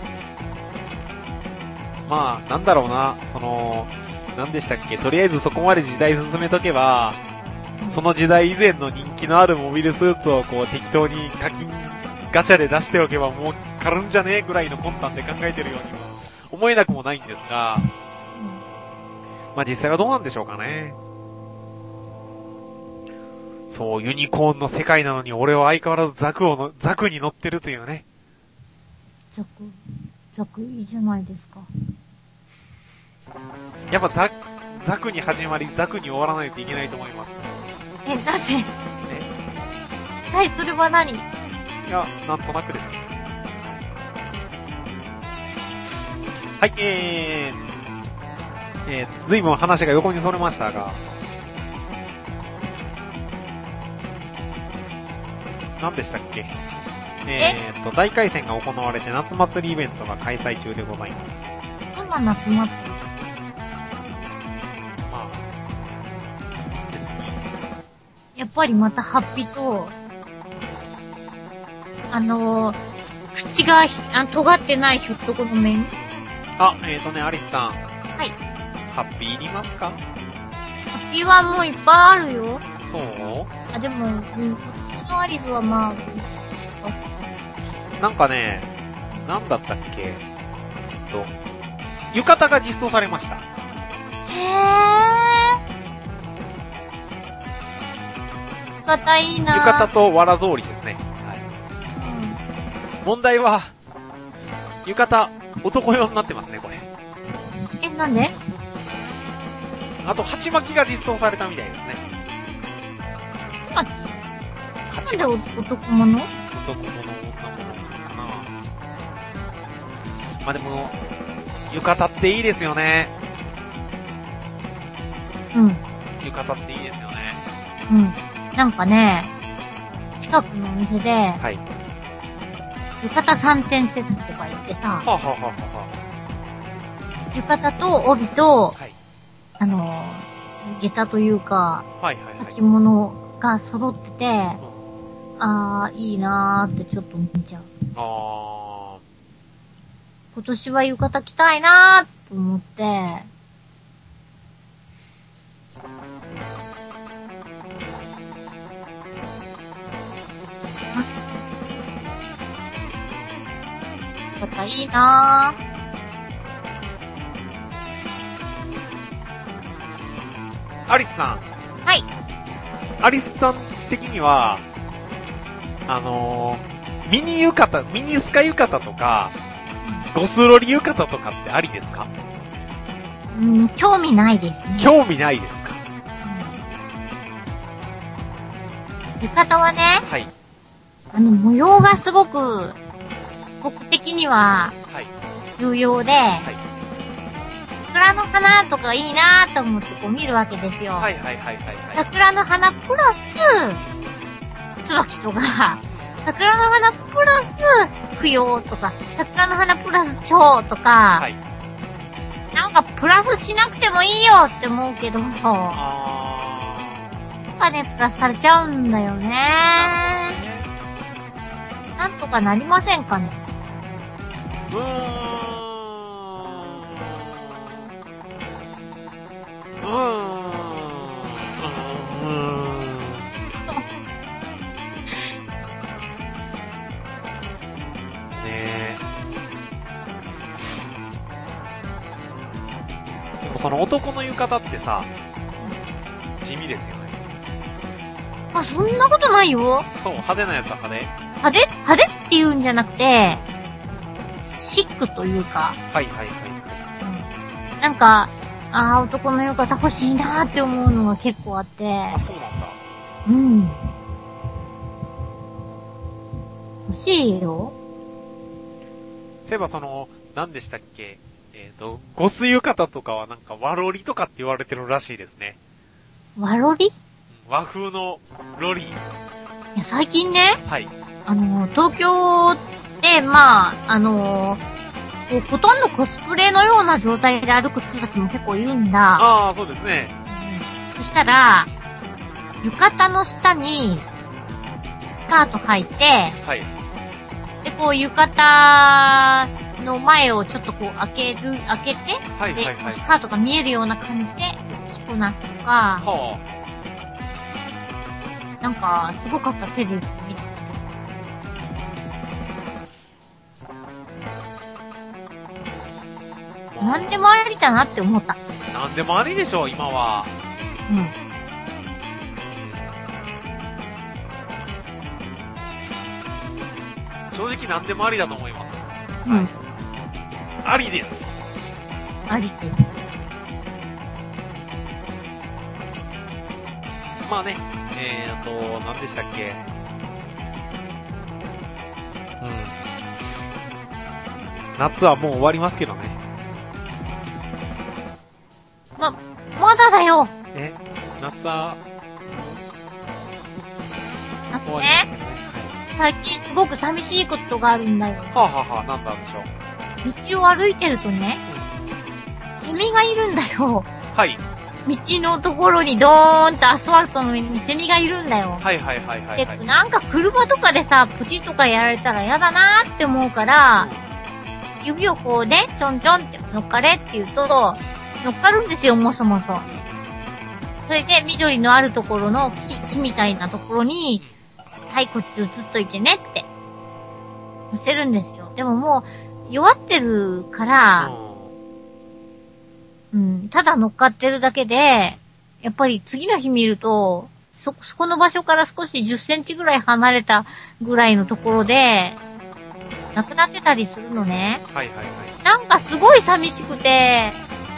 まあ、なんだろうな、なんでしたっけ、とりあえずそこまで時代進めとけば、その時代以前の人気のあるモビルスーツをこう適当に課金ガチャで出しておけばもう買るんじゃねえぐらいの魂胆で考えてるようにも思えなくもないんですが、まあ実際はどうなんでしょうかね。そう、ユニコーンの世界なのに俺は相変わらずザクに乗ってるというね。 ザクいいじゃないですか。 やっぱザクに始まりザクに終わらないといけないと思います。 なぜ？はい、それは何？ いや、なんとなくです。はい、ずいぶん話が横にそれましたが、何でしたっけ？大回戦が行われて夏祭りイベントが開催中でございます。 今夏祭り？ まあ、別に。 やっぱりまたハッピと、口が、尖ってないひょっとこの面。 あ、アリスさん。 はい。 ハッピーいりますか？ ハッピーはもういっぱいあるよ。 そう？ でも、こっちのアリスはまあ、 なんかね、なんだったっけ？浴衣が実装されました。 へー。浴衣いいな。 浴衣とわら草履ですね。はい。問題は、浴衣、男用になってますね、これ。 なんで？ あと、鉢巻きが実装されたみたいですね。 なんで男物？ 男物、女物かな。まあでも、浴衣っていいですよね。 うん。 浴衣っていいですよね。 うん。なんかね、近くのお店で、 はい。 浴衣3点セットとか言ってさ、 はあ、はあはあは浴衣と帯と、 はい。 下駄というか、 はいはいはい。 先物が揃ってて、いいなーってちょっと見ちゃう。今年は浴衣着たいなーと思って、浴衣いいなー。 アリスさん。 はい。 アリスさん的には、ミニスカ浴衣とか、ゴスロリ浴衣とかってありですか？ 興味ないですね。 興味ないですか？ 浴衣はね、 はい。 模様がすごく、僕的には、重要で、はい。桜の花とかいいなーと思ってこう見るわけですよ。 はいはいはいはい、はい。 桜の花プラス、椿とか、桜の花プラス、不要とか、桜の花プラス蝶とか、はい。なんかプラスしなくてもいいよって思うけど、なんかね、プラスされちゃうんだよね。なんとかなりませんかね。 その男の浴衣ってさ、地味ですよね。 そんなことないよ。 そう、派手なやつは派手？ 派手って言うんじゃなくて、 シックというか、 はいはいはいはい。 なんか、男の浴衣欲しいなーって思うのが結構あって。 あ、そうなんだ。 うん。欲しいよ。 そういえば何でしたっけ？ゴス浴衣とかはなんか和ロリとかって言われてるらしいですね。 和ロリ？ 和風のロリ。いや、最近ね、 はい。 東京で、まあ、ほとんどコスプレのような状態で歩く人たちも結構いるんだ。 ああ、そうですね。 そしたら、浴衣の下に、スカート履いて、 はい。 で、こう、浴衣の前をちょっとこう開けて、 はいはいはい。 で、スカートが見えるような感じで着こなすとか、 はなんか、すごかったテレビ見てた。なんでもありだなって思った。 あ。なんでもありでしょう、今は。 うん。 正直なんでもありだと思います。 うん。 ありです。 ありです。 まあね、何でしたっけ？うん。夏はもう終わりますけどね。 まだだよ。 夏は、 終わりますね。最近すごく寂しいことがあるんだよ。 はあ、はあはあ、なんだでしょう。道を歩いてるとね、セミがいるんだよ。 はい。 道のところにドーンとアスファルトの上にセミがいるんだよ。 はいはいはいはい、はい。 で、なんか車とかでさ、プチとかやられたら嫌だなーって思うから、指をこうね、ちょんちょんって乗っかれって言うと、乗っかるんですよ、もそもそ。それで緑のあるところの木みたいなところに、はい、こっち映っといてねって、乗せるんですよ。でももう、弱ってるから、ただ乗っかってるだけで、やっぱり次の日見ると、そこの場所から少し10センチぐらい離れたぐらいのところで、亡くなってたりするのね。 はいはいはい。 なんかすごい寂しくて。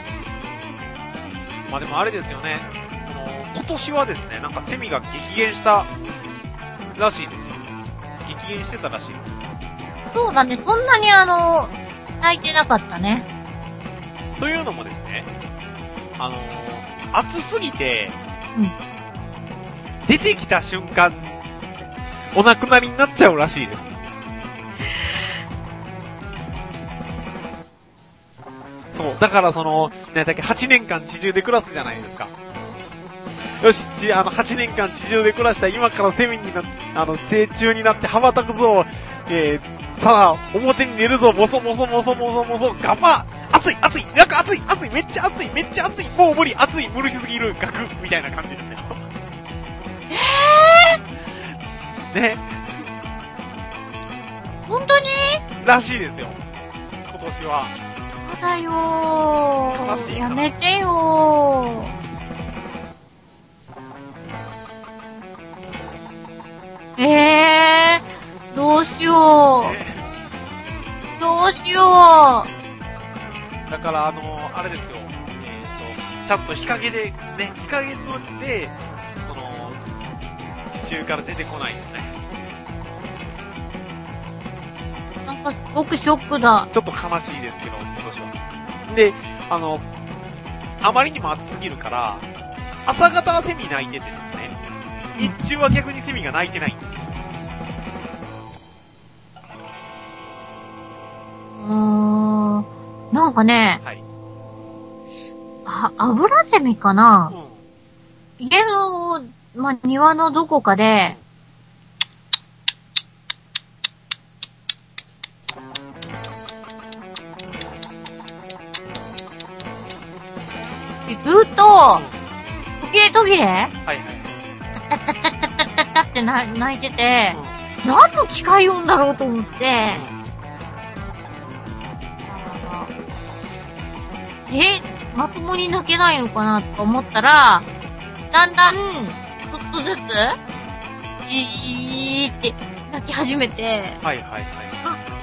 まあでもあれですよね。今年はですね、なんかセミが激減したらしいですよ。激減してたらしいです。 そうだね、そんなに泣いてなかったね。 というのもですね、暑すぎて、出てきた瞬間、お亡くなりになっちゃうらしいです。そう、だからなんだっけ、8年間地中で暮らすじゃないですか。よし、8年間地上で暮らした今からセミに成虫になって羽ばたくぞ、さあ、表に出るぞ、もそもそもそもそもそ、ガバッ熱い熱いなんか熱い熱いめっちゃ熱いめっちゃ熱いもう無理熱い無理しすぎるガクみたいな感じですよ。ね。 本当に？ らしいですよ。今年は。 やだよー。やめてよー。どうしよう。どうしよう。 だからあれですよ。ちゃんと日陰で、ね、日陰ので、地中から出てこないとね。 なんかすごくショックだ。 ちょっと悲しいですけど、今年は。で、あまりにも暑すぎるから、朝方はセミ鳴いててですね、日中は逆にセミが鳴いてないんですよ。 なんかね、 はい。 アブラゼミかな、 うん、 家の、庭のどこかで、ずっと、時計途切れ、はいはい。 チャッチャッチャッチャッチャッチャッチャって泣いてて、何の機械音だろうと思って、まともに泣けないのかなと思ったら、だんだん、ちょっとずつ、じーって泣き始めて、 はいはいはい。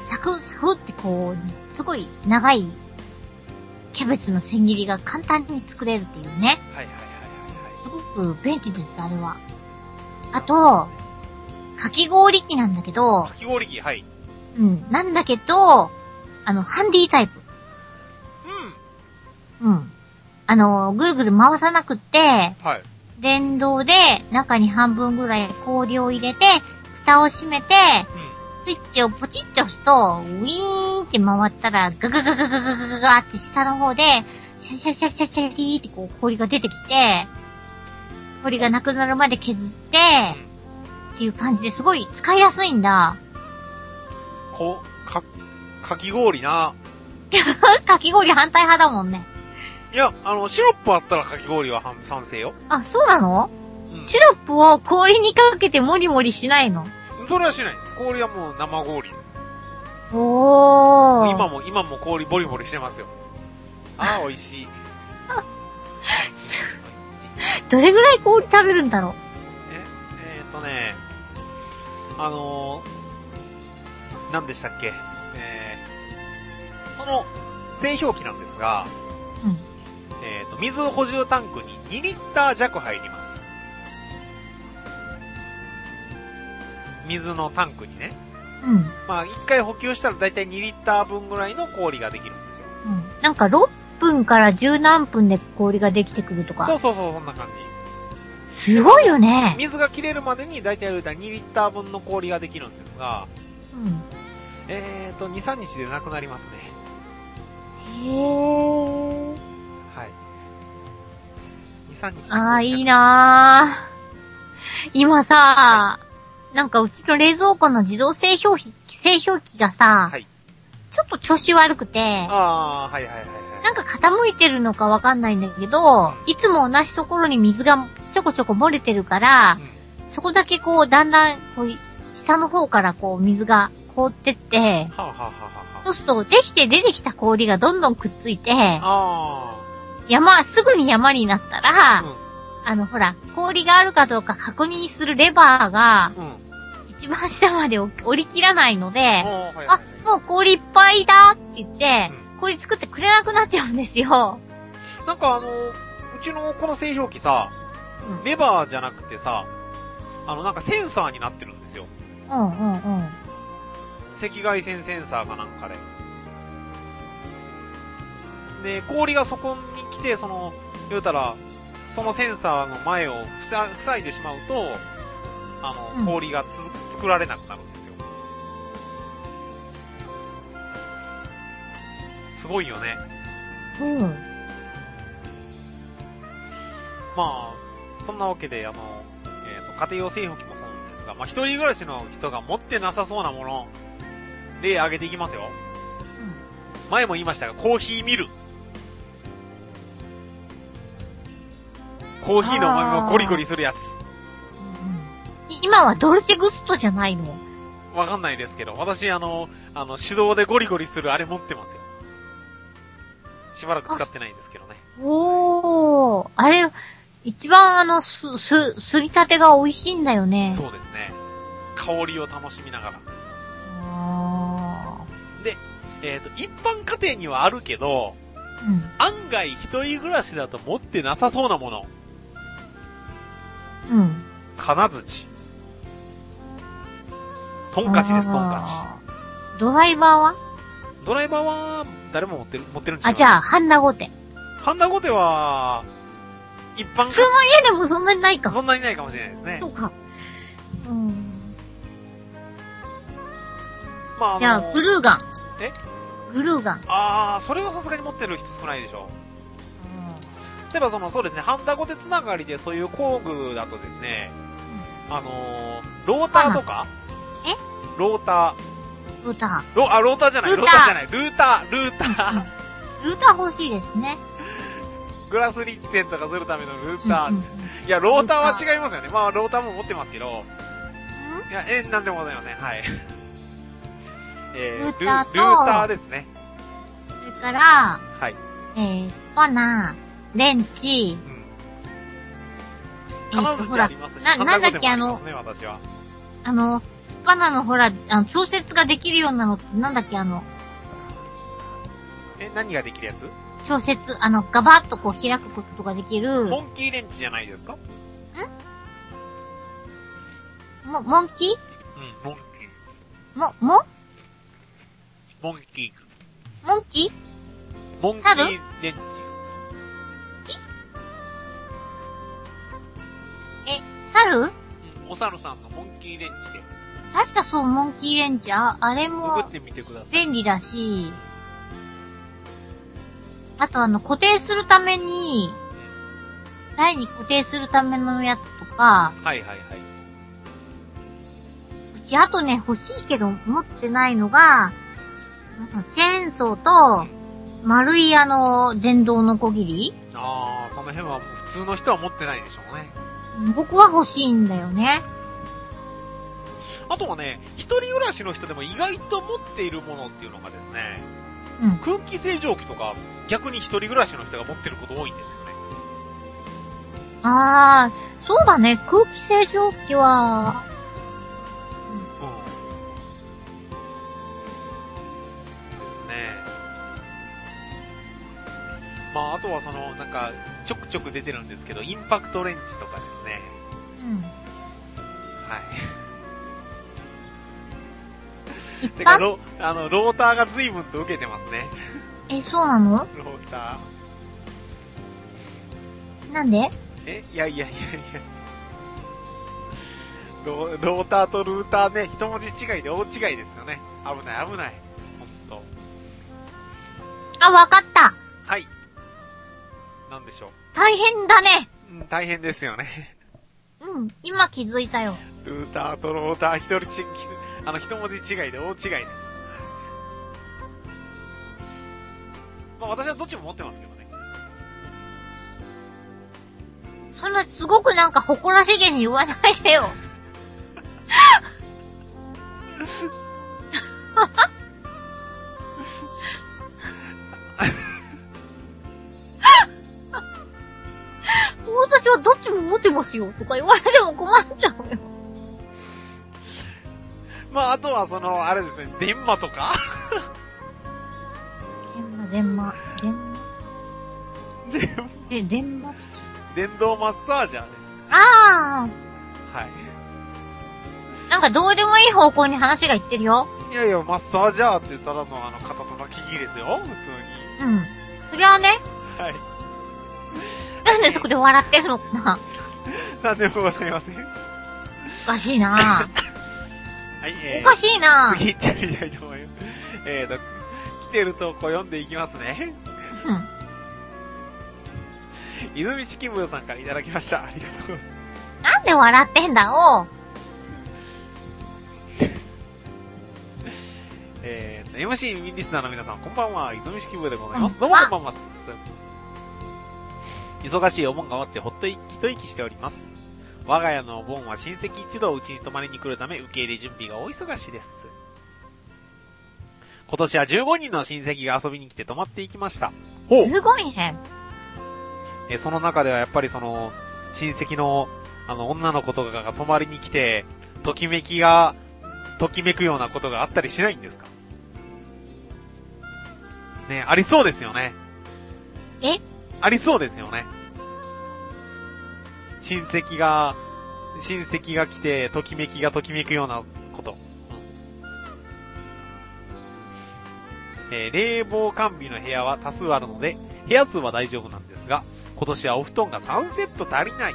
サクサクってこう、すごい長いキャベツの千切りが簡単に作れるっていうね。 はいはいはいはい。 すごく便利です、あれは。あと、かき氷機なんだけど、 かき氷機、はい。 うん、なんだけど、ハンディタイプ。 うん。 うん。ぐるぐる回さなくって、 はい。 電動で中に半分ぐらい氷を入れて、蓋を閉めて、スイッチをポチッと押すと、ウィーンって回ったら、ガガガガガガガガガって下の方で、シャシャシャシャシャシャってこう氷が出てきて、氷がなくなるまで削って、っていう感じですごい使いやすいんだ。 かき氷な。 かき氷反対派だもんね。 いや、シロップあったらかき氷は賛成よ。 あ、そうなの？ うん。 シロップを氷にかけてモリモリしないの？ それはしないです。氷はもう生氷です。 おー。 今も氷ボリボリしてますよ。ああ、美味しい。 どれぐらい氷食べるんだろう？ 何でしたっけ？その、製氷機なんですが、 うん。 水補充タンクに2リッター弱入ります。水のタンクにね。 うん。 まあ、1回補給したらだいたい2リッター分ぐらいの氷ができるんですよ。 うん。なんか6分から10何分で氷ができてくるとか。 そう、そんな感じ。 すごいよね。 水が切れるまでにだいたい2リッター分の氷ができるんですが、 うん。 2、3日でなくなりますね。 へー。 はい。2、3日。 あー、いいなー。今さ、はい、なんかうちの冷蔵庫の自動製氷機がさ、はい、ちょっと調子悪くて、 はい。 なんか傾いてるのかわかんないんだけど、いつも同じところに水がちょこちょこ漏れてるから、そこだけこうだんだんこう下の方からこう水が凍ってって、そうするとできて出てきた氷がどんどんくっついて、すぐに山になったら、ほら、氷があるかどうか確認するレバーが、一番下まで降りきらないので、もう氷いっぱいだって言って、氷作ってくれなくなっちゃうんですよ。 なんかうちのこの製氷機さ、レバーじゃなくてさ、なんかセンサーになってるんですよ。赤外線センサーかなんかで。で、氷がそこに来て、言うたら、そのセンサーの前を塞いでしまうと、氷が作られなくなるんですよ。すごいよね。まあ、そんなわけで、家庭用製氷機もそうなんですが、まあ、一人暮らしの人が持ってなさそうなもの、例挙げていきますよ。前も言いましたが、コーヒーミル。コーヒーの豆をゴリゴリするやつ。 今はドルチェグストじゃないの？ わかんないですけど、私手動でゴリゴリするあれ持ってますよ。しばらく使ってないんですけどね。 おー、あれ、一番すりたてが美味しいんだよね。 そうですね。香りを楽しみながら。で、一般家庭にはあるけど、案外一人暮らしだと持ってなさそうなもの。金槌。トンカチです、トンカチ。 ドライバーは誰も持ってるんじゃない？ あ、じゃあ、ハンダゴテ。 ハンダゴテは、一般普通の家でもそんなにないか。 そんなにないかもしれないですね。 そうか。まあ、じゃあ、グルーガン。グルーガン。 それはさすがに持ってる人少ないでしょ。例えばそうですね、ハンダゴテつながりでそういう工具だとですね、ローターとか？ローター。ローターじゃない。ルーターじゃない。ルーター。ルーター欲しいですね。 グラス立点とかするためのルーター。いや、ローターは違いますよね。まあ、ローターも持ってますけど。いや、なんでもございません。はい。 ルーターですね。 それから、 はい。 スパナー、レンチ、 金槌ありますし、 なんだっけ私は。 スパナのほら、調節ができるようなのってなんだっけ何ができるやつ？ 調節、ガバッとこう開くことができる。 モンキーレンチじゃないですか？ モンキー？ うん、モンキー。 モンキー？ モンキーレンチ。 猿？ うん、お猿さんのモンキーレンチで。 確かそう、モンキーレンチ。あれもググってみてください。 便利だし、あと固定するために、台に固定するためのやつとか、 はいはいはい。 うちあとね、欲しいけど持ってないのが、チェーンソーと、丸い電動のこぎり？ あー、その辺はもう普通の人は持ってないでしょうね。 僕は欲しいんだよね。 あとはね、一人暮らしの人でも意外と持っているものっていうのがですね、空気清浄機とか逆に一人暮らしの人が持ってること多いんですよね。 あー、そうだね、空気清浄機は、 ですね。まああとはなんか、ちょくちょく出てるんですけど、インパクトレンチとかですね。はい。てか、ローターが随分と受けてますね。 そうなの？ ローター。なんで？ いや。ローターとルーターね、一文字違いで大違いですよね。危ない。ほんと。 あ、わかった。 はい。なんでしょう。 大変だね。 大変ですよね。 今気づいたよ。 ルーターとローター一文字違いで大違いです。まあ私はどっちも持ってますけどね。 そんなすごくなんか誇らしげに言わないでよ。私はどっちも持ってますよとか言われても困っちゃうよ。 まああとはあれですね、電話とか電話電動マッサージャーです。 ああ。はい。 なんかどうでもいい方向に話がいってるよ。 いや、マッサージャーってただの肩叩き機ですよ、普通に。 そりゃあね。 はい。 なんでそこで笑ってるのかな。 なんでもございません。 おかしいなぁ。 はい、 おかしいなぁ。 次行ってみたいと思います。来てるとこ読んでいきますね。泉式部さんからいただきました。ありがとうございます。 なんで笑ってんだお MC 耳リスナーの皆さん、こんばんは。泉式部でございます。どうもこんばんは。忙しいお盆が終わってほっと一息しております。我が家のお盆は親戚一同うちに泊まりに来るため受け入れ準備が大忙しです。今年は15人の親戚が遊びに来て泊まっていきました。 すごいね。 その中ではやっぱり親戚の女の子とかが泊まりに来て、ときめくようなことがあったりしないんですかね、ありそうですよね。ありそうですよね。親戚が来て、ときめくようなこと。冷房完備の部屋は多数あるので、部屋数は大丈夫なんですが、今年はお布団が3セット足りない。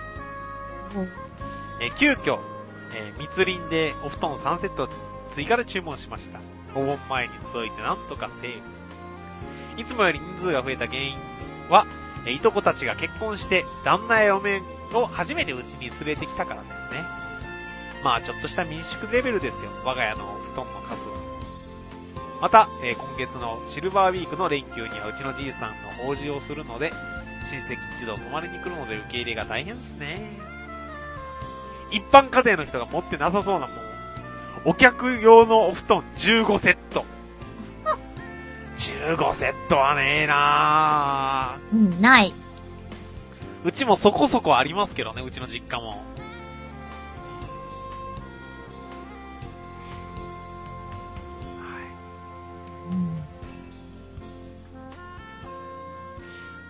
急遽、密林でお布団3セット追加で注文しました。お盆前に届いてなんとかセーフ。いつもより人数が増えた原因は、いとこたちが結婚して旦那や嫁を初めてうちに連れてきたからですね。まあちょっとした民宿レベルですよ、我が家のお布団の数は。また、今月のシルバーウィークの連休にはうちのじいさんの法事をするので、親戚一同泊まりに来るので受け入れが大変ですね。一般家庭の人が持ってなさそうなもん。お客用のお布団15セット。15セットはねえなぁ。ない。 うちもそこそこありますけどね、うちの実家も。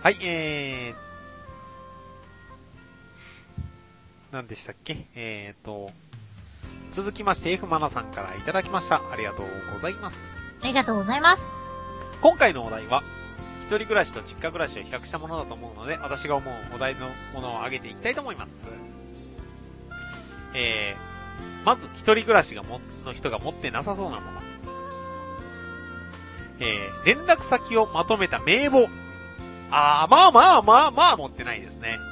はい、何でしたっけ？続きまして F マナさんからいただきました。ありがとうございます。 ありがとうございます。 今回のお題は、一人暮らしと実家暮らしを比較したものだと思うので、私が思うお題のものを挙げていきたいと思います。まず、一人暮らしの人が持ってなさそうなもの。連絡先をまとめた名簿。まあ持ってないですね。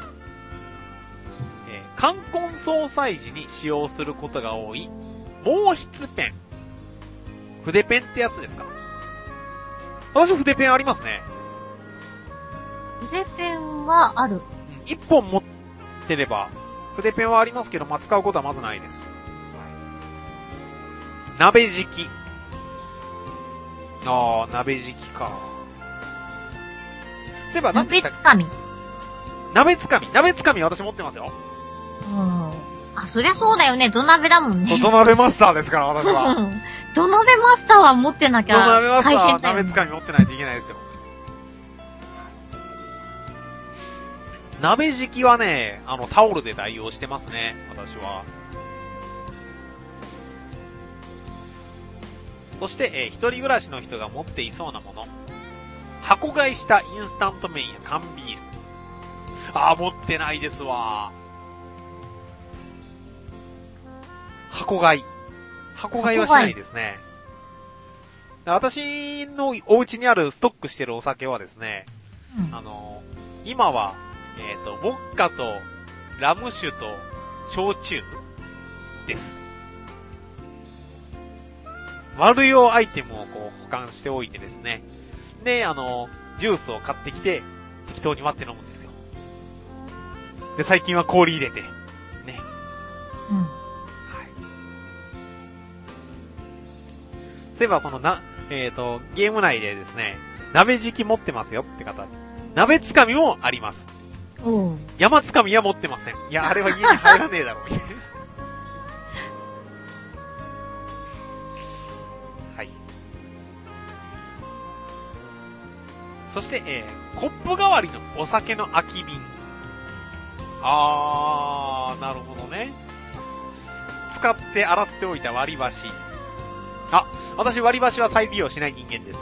冠婚葬祭時に使用することが多い毛筆ペン。筆ペンってやつですか？私筆ペンありますね。 筆ペンはある。 一本持ってれば、筆ペンはありますけど、使うことはまずないです。鍋敷き。鍋敷きか。そういえば何でしたっけ？鍋つかみ私持ってますよ。 そりゃそうだよね。土鍋だもんね。 土鍋マスターですから、私は。 土鍋マスターは持ってなきゃ。 土鍋マスターは鍋つかみ持ってないといけないですよ。鍋敷きはね、タオルで代用してますね、私は。そして、一人暮らしの人が持っていそうなもの。箱買いしたインスタント麺や缶ビール。持ってないですわ。箱買いはしないですね。私のお家にあるストックしてるお酒はですね、今は、ウォッカとラム酒と焼酎です。悪用アイテムを保管しておいてですね。で、ジュースを買ってきて、適当に割って飲むんですよ。で、最近は氷入れて、ね。そういえばゲーム内でですね、鍋敷き持ってますよって方、鍋つかみもあります。山つかみは持ってません。いや、あれは家に入らねえだろ、みたいな。はい。そして、コップ代わりのお酒の空き瓶。なるほどね。使って洗っておいた割り箸。私割り箸は再利用しない人間です。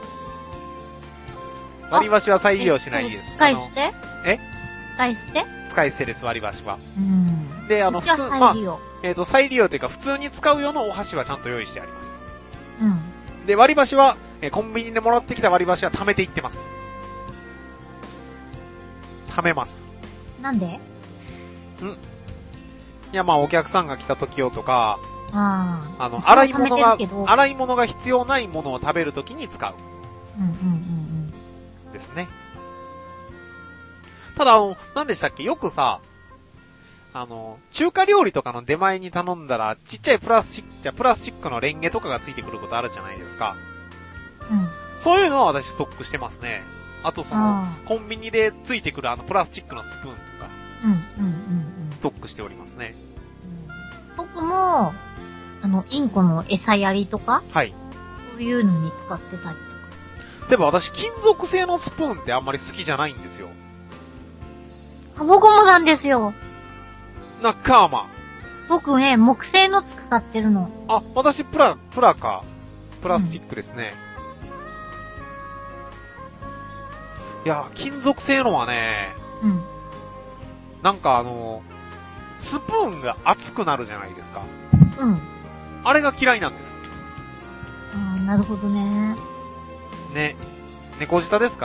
割り箸は再利用しないです。 使い捨て？使い捨てです、割り箸は。 で、普通、 再利用というか、普通に使う用のお箸はちゃんと用意してあります。で、割り箸は、コンビニでもらってきた割り箸は貯めていってます。貯めます。 なんで？ いや、お客さんが来た時用とか、 洗い物が必要ないものを食べるときに使う。ですね。ただ何でしたっけ？よくさ、中華料理とかの出前に頼んだら、ちっちゃいプラスチックのレンゲとかがついてくることあるじゃないですか。そういうのは私ストックしてますね。あとコンビニでついてくるプラスチックのスプーンとか、ストックしておりますね。 僕も、インコの餌やりとか、そういうのに使ってたりとか。 そういえば私、金属製のスプーンってあんまり好きじゃないんですよ。 僕もなんですよ。 仲間。 僕ね、木製の使ってるの。 私プラか。プラスチックですね。いや、金属製のはね、スプーンが熱くなるじゃないですか。あれが嫌いなんです。 なるほどね。 ね。猫舌ですから。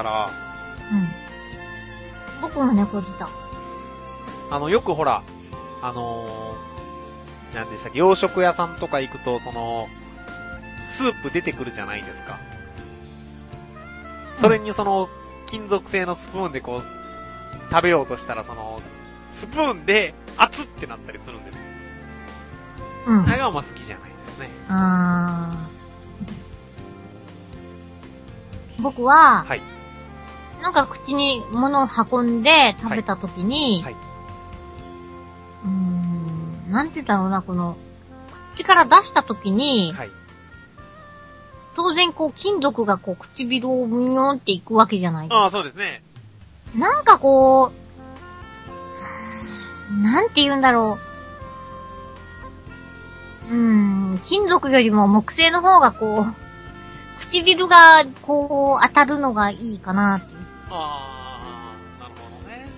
僕も猫舌。 よくほら、なんでしたっけ、洋食屋さんとか行くと、スープ出てくるじゃないですか。それに金属製のスプーンで食べようとしたら、スプーンで熱ってなったりするんです。あれが好きじゃないですね。 僕は、口に物を運んで食べたときに、なんて言ったろうな、口から出したときに、当然金属が唇をブヨーンっていくわけじゃないですか。 そうですね。 なんかこう、なんて言うんだろう。金属よりも木製の方がこう、唇がこう当たるのがいいかなっていう。 あー、なるほどね。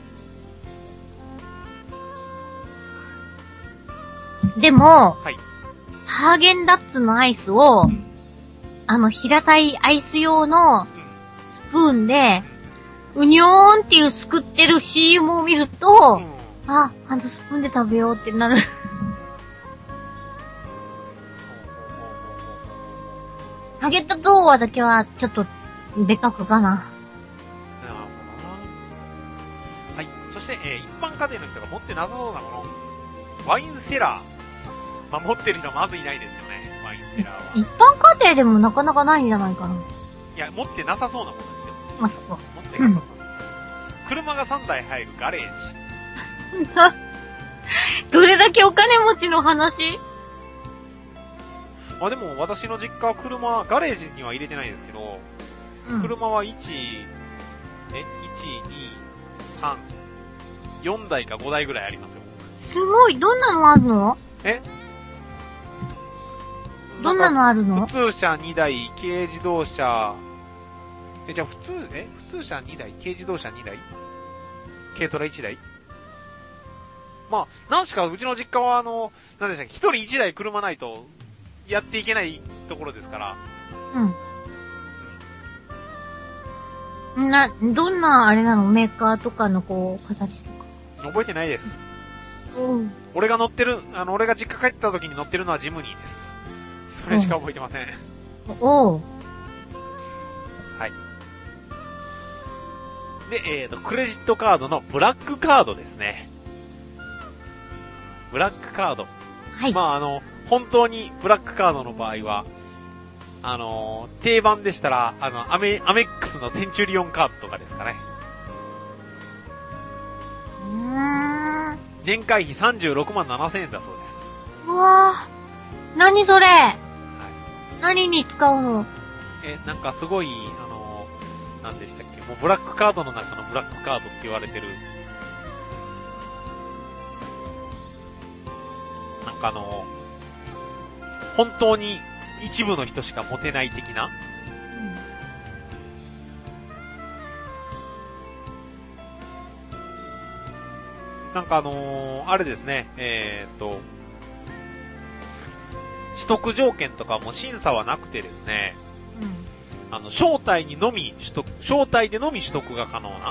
でも、 はい。 ハーゲンダッツのアイスを、平たいアイス用のスプーンで、うにょーんっていうすくってる CM を見ると、あ、スプーンで食べようってなる。ハゲタ童話だけはちょっとでかくかな。 なるほどな。はい。そして、一般家庭の人が持ってなさそうなもの。ワインセラー。まあ、持ってる人はまずいないですよね。ワインセラーは。 一般家庭でもなかなかないんじゃないかな。 いや、持ってなさそうなものですよ。 まあ、そこ。 持ってなさそう。車が3台入るガレージ。 どれだけお金持ちの話？ まあでも私の実家は車、ガレージには入れてないですけど、車は1、2、3、4台か5台ぐらいありますよ。 すごい、どんなのあるの？どんなのあるの？ 普通車2台、軽自動車、じゃあ普通車2台、軽自動車2台軽トラ1台まあ、なんしかうちの実家はなんでしたっけ、一人1台車ないとやっていけないところですから。 どんなあれなの？メーカーとかのこう、形とか。 覚えてないです。俺が乗ってる、俺が実家帰った時に乗ってるのはジムニーです。それしか覚えてません。 おう。 はい。で、クレジットカードのブラックカードですね。ブラックカード。 はい。 まあ、本当にブラックカードの場合は、定番でしたら、アメックスのセンチュリオンカードとかですかね。年会費36万7千円だそうです。 うわぁ。何それ、何に使うの？ なんかすごい、何でしたっけ、もうブラックカードの中のブラックカードって言われてる、なんか本当に一部の人しか持てない的な、なんかあれですね、取得条件とかも審査はなくてですね、招待でのみ取得が可能な。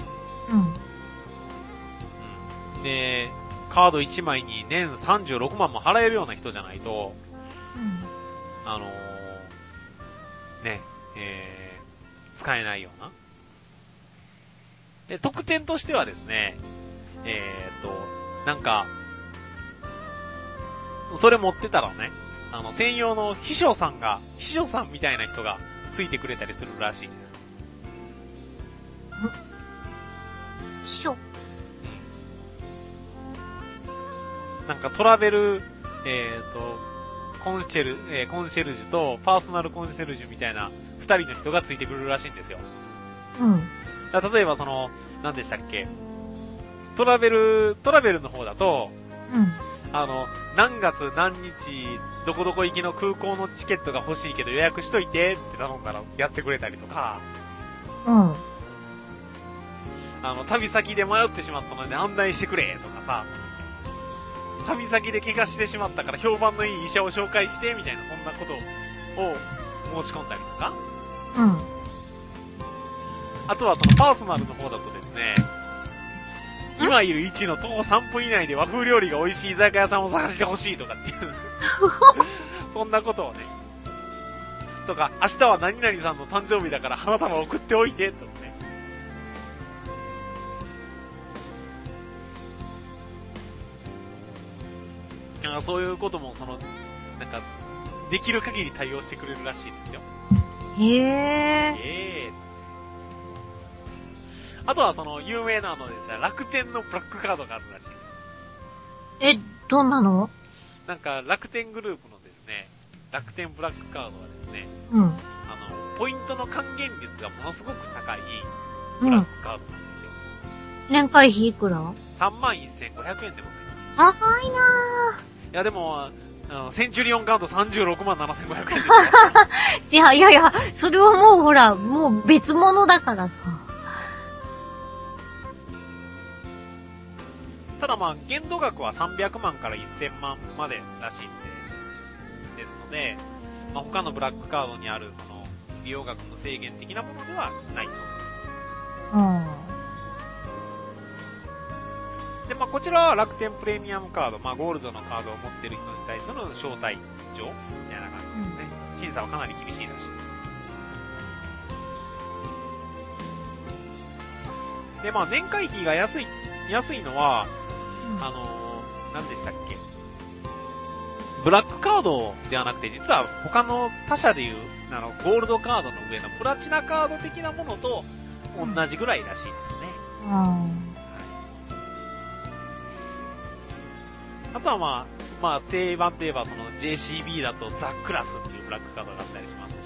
で、カード1枚に年36万も払えるような人じゃないと、使えないような。で、特典としてはですね、なんか、それ持ってたらね、専用の秘書さんみたいな人がついてくれたりするらしいです。 秘書？ なんかトラベル、コンシェルジュとパーソナルコンシェルジュみたいな二人の人がついてくるらしいんですよ。例えば何でしたっけ、トラベルの方だと、何月何日、どこどこ行きの空港のチケットが欲しいけど予約しといてって頼んだらやってくれたりとか、旅先で迷ってしまったので案内してくれとかさ、旅先で怪我してしまったから評判のいい医者を紹介してみたいな、そんなことを申し込んだりとか、あとはパーソナルの方だとですね、今いる位置の徒歩3分以内で和風料理が美味しい居酒屋さんを探してほしいとかっていうそんなことをね、とか、明日は何々さんの誕生日だから花束を送っておいてとかね、そういうこともなんかできる限り対応してくれるらしいですよ。あとは有名なのでしたら楽天のブラックカードがあるらしいです。 どんなの？ なんか楽天グループのですね、楽天ブラックカードはですね、ポイントの還元率がものすごく高いブラックカードなんですよ。 年会費いくら？ 31,500 円でござい高いなぁ。 ます。いやでも、センチュリオンカード36万7,500円ですよ。 いや、それはもうほら、もう別物だからさ。 ただまあ、限度額は300万から1000万までらしいんで、ですので、まあ、他のブラックカードにある、その、利用額の制限的なものではないそうです。 うん。 で、まあ、こちらは楽天プレミアムカード、まあ、ゴールドのカードを持っている人に対する招待状みたいな感じですね。審査はかなり厳しいらしいです。で、まあ、年会費が安いのは、何でしたっけ？ブラックカードではなくて、実は他の他社でいう、ゴールドカードの上のプラチナカード的なものと同じぐらいらしいですね。あとはまあ、定番といえばその JCB だとザ・クラスっていうブラックカードがあったりしますし、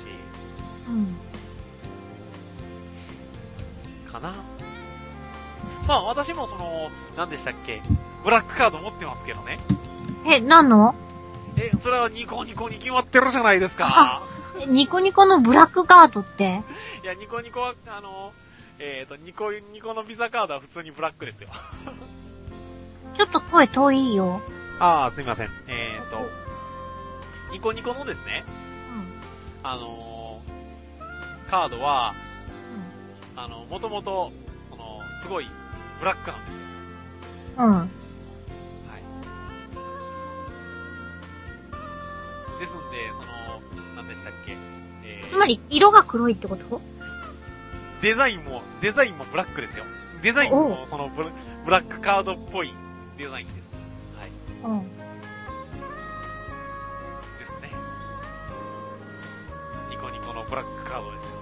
かな。まあ私もその、何でしたっけ？ブラックカード持ってますけどね。 何の？ それはニコニコに決まってるじゃないですか。 ニコニコのブラックカードって？ いや、ニコニコは、ニコのビザカードは普通にブラックですよ。 ちょっと声遠いよ。 すいません。ニコニコのですね、カードは、もともと、すごい、ブラックなんですよ。はい。ですんで、何でしたっけ、 つまり、色が黒いってこと？ デザインもブラックですよ。デザインも、ブラックカードっぽいデザインです。はい。ですね。ニコニコのブラックカードですよ。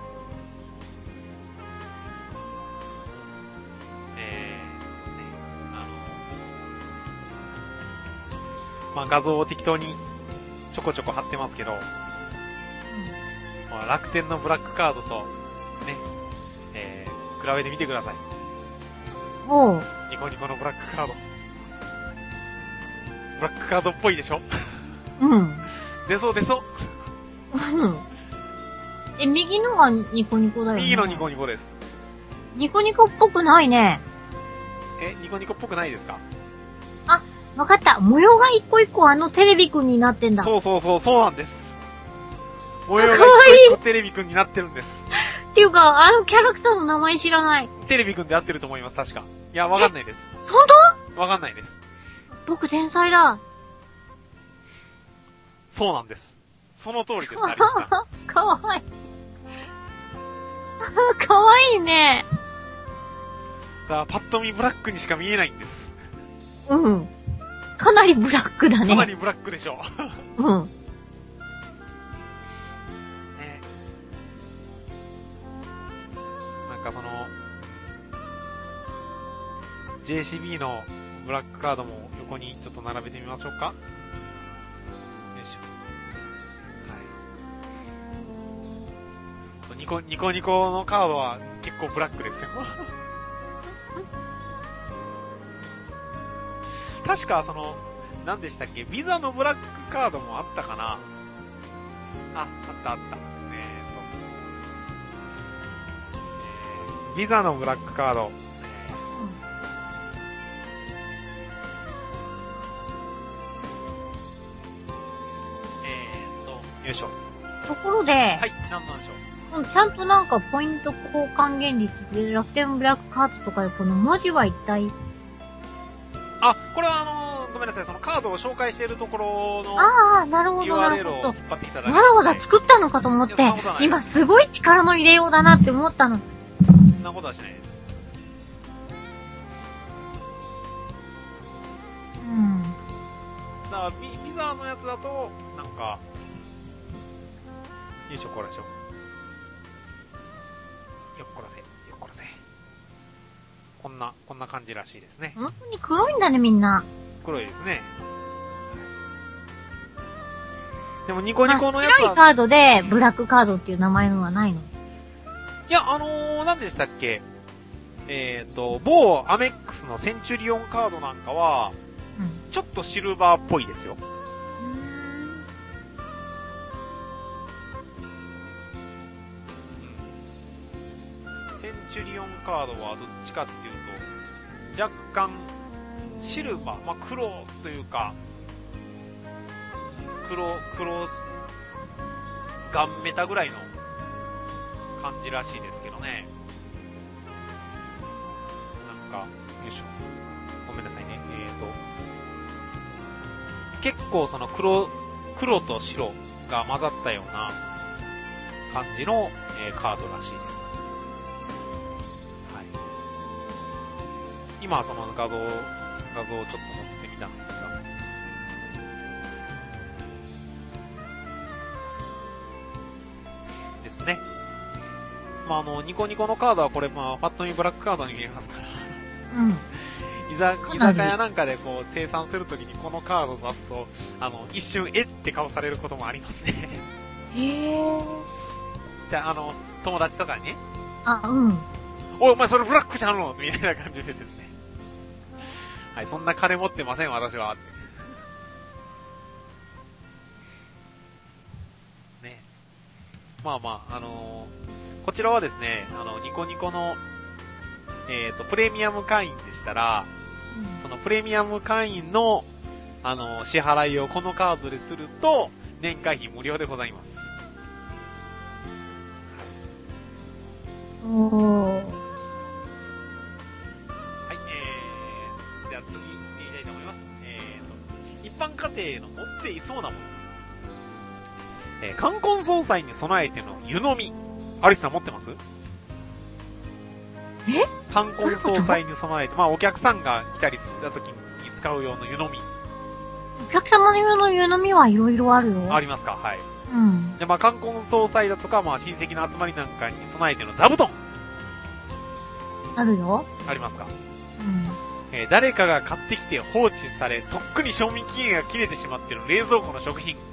まあ、画像を適当にちょこちょこ貼ってますけど、まあ、楽天のブラックカードと、ね、比べてみてください。ニコニコのブラックカード。ブラックカードっぽいでしょ？出そう。 右のがニコニコだよね。 右のニコニコです。 ニコニコっぽくないね。 ニコニコっぽくないですか？ わかった。模様が一個一個テレビくんになってんだ。 そうなんです。模様が一個一個テレビくんになってるんです。 っていうか、キャラクターの名前知らない。 テレビくんで合ってると思います、確か。いや、わかんないです。 本当？わかんないです。 僕天才だ。 そうなんです。その通りです、アリスさん。 かわいい。かわいいね。 パッと見ブラックにしか見えないんです。 かなりブラックだね。 かなりブラックでしょ。ね。なんかJCB のブラックカードも横にちょっと並べてみましょうか。よいしょ。はい。ニコニコのカードは結構ブラックですよ。確か何でしたっけ、ビザのブラックカードもあったかな。あった。ビザのブラックカード。よいしょ。 ところで、 はい、なんでしょう。 ちゃんとなんかポイント交換現率で楽天ブラックカードとかでこの文字は一体？ これはごめんなさい、そのカードを紹介しているところの URL を引っ張っていただいて。 わざわざ作ったのかと思って、今すごい力の入れようだなって思ったの。 そんなことはしないです。だからビザのやつだと、なんか、よいしょ、これでしょ。よっこらせ。こんな感じらしいですね。 本当に黒いんだね、みんな。 黒いですね。でもニコニコのやつは、 白いカードでブラックカードっていう名前のはないの？ いや、何でしたっけ？ 某アメックスのセンチュリオンカードなんかは、 うん。 ちょっとシルバーっぽいですよ。センチュリオンカードはどっちかっていうと、若干、シルバー、まあ、黒というか、黒、ガンメタぐらいの感じらしいですけどね。なんか、よいしょ。ごめんなさいね。結構その黒と白が混ざったような感じの、カードらしいです。はい。今その画像をちょっと載せてみたんですが。ですね。まあニコニコのカードはこれパッと見ブラックカードに見えますから。 うん。 居酒屋なんかでこう生産するときにこのカードを出すと、一瞬って顔されることもありますね。 へー。 じゃあ友達とかにね。 あ、うん。 お前それブラックじゃんのみたいな感じでですね。はい、そんな金持ってません私は。ね。まあまあ、こちらはですね、ニコニコの、プレミアム会員でしたら、そのプレミアム会員の、支払いをこのカードですると、年会費無料でございます。 おー。 はい、じゃあ次、言いたいと思います。一般家庭の持っていそうなもの。冠婚葬祭に備えての湯飲み。アリスさん持ってます？冠婚葬祭に備えて、まあお客さんが来たりした時に使う用の湯飲み。 お客様の用の湯飲みはいろいろあるよ。 ありますか？はい。 うん。 で、まあ冠婚葬祭だとか、まあ親戚の集まりなんかに備えての座布団。 あるよ。 ありますか？ うん。 誰かが買ってきて放置され、とっくに賞味期限が切れてしまっている冷蔵庫の食品。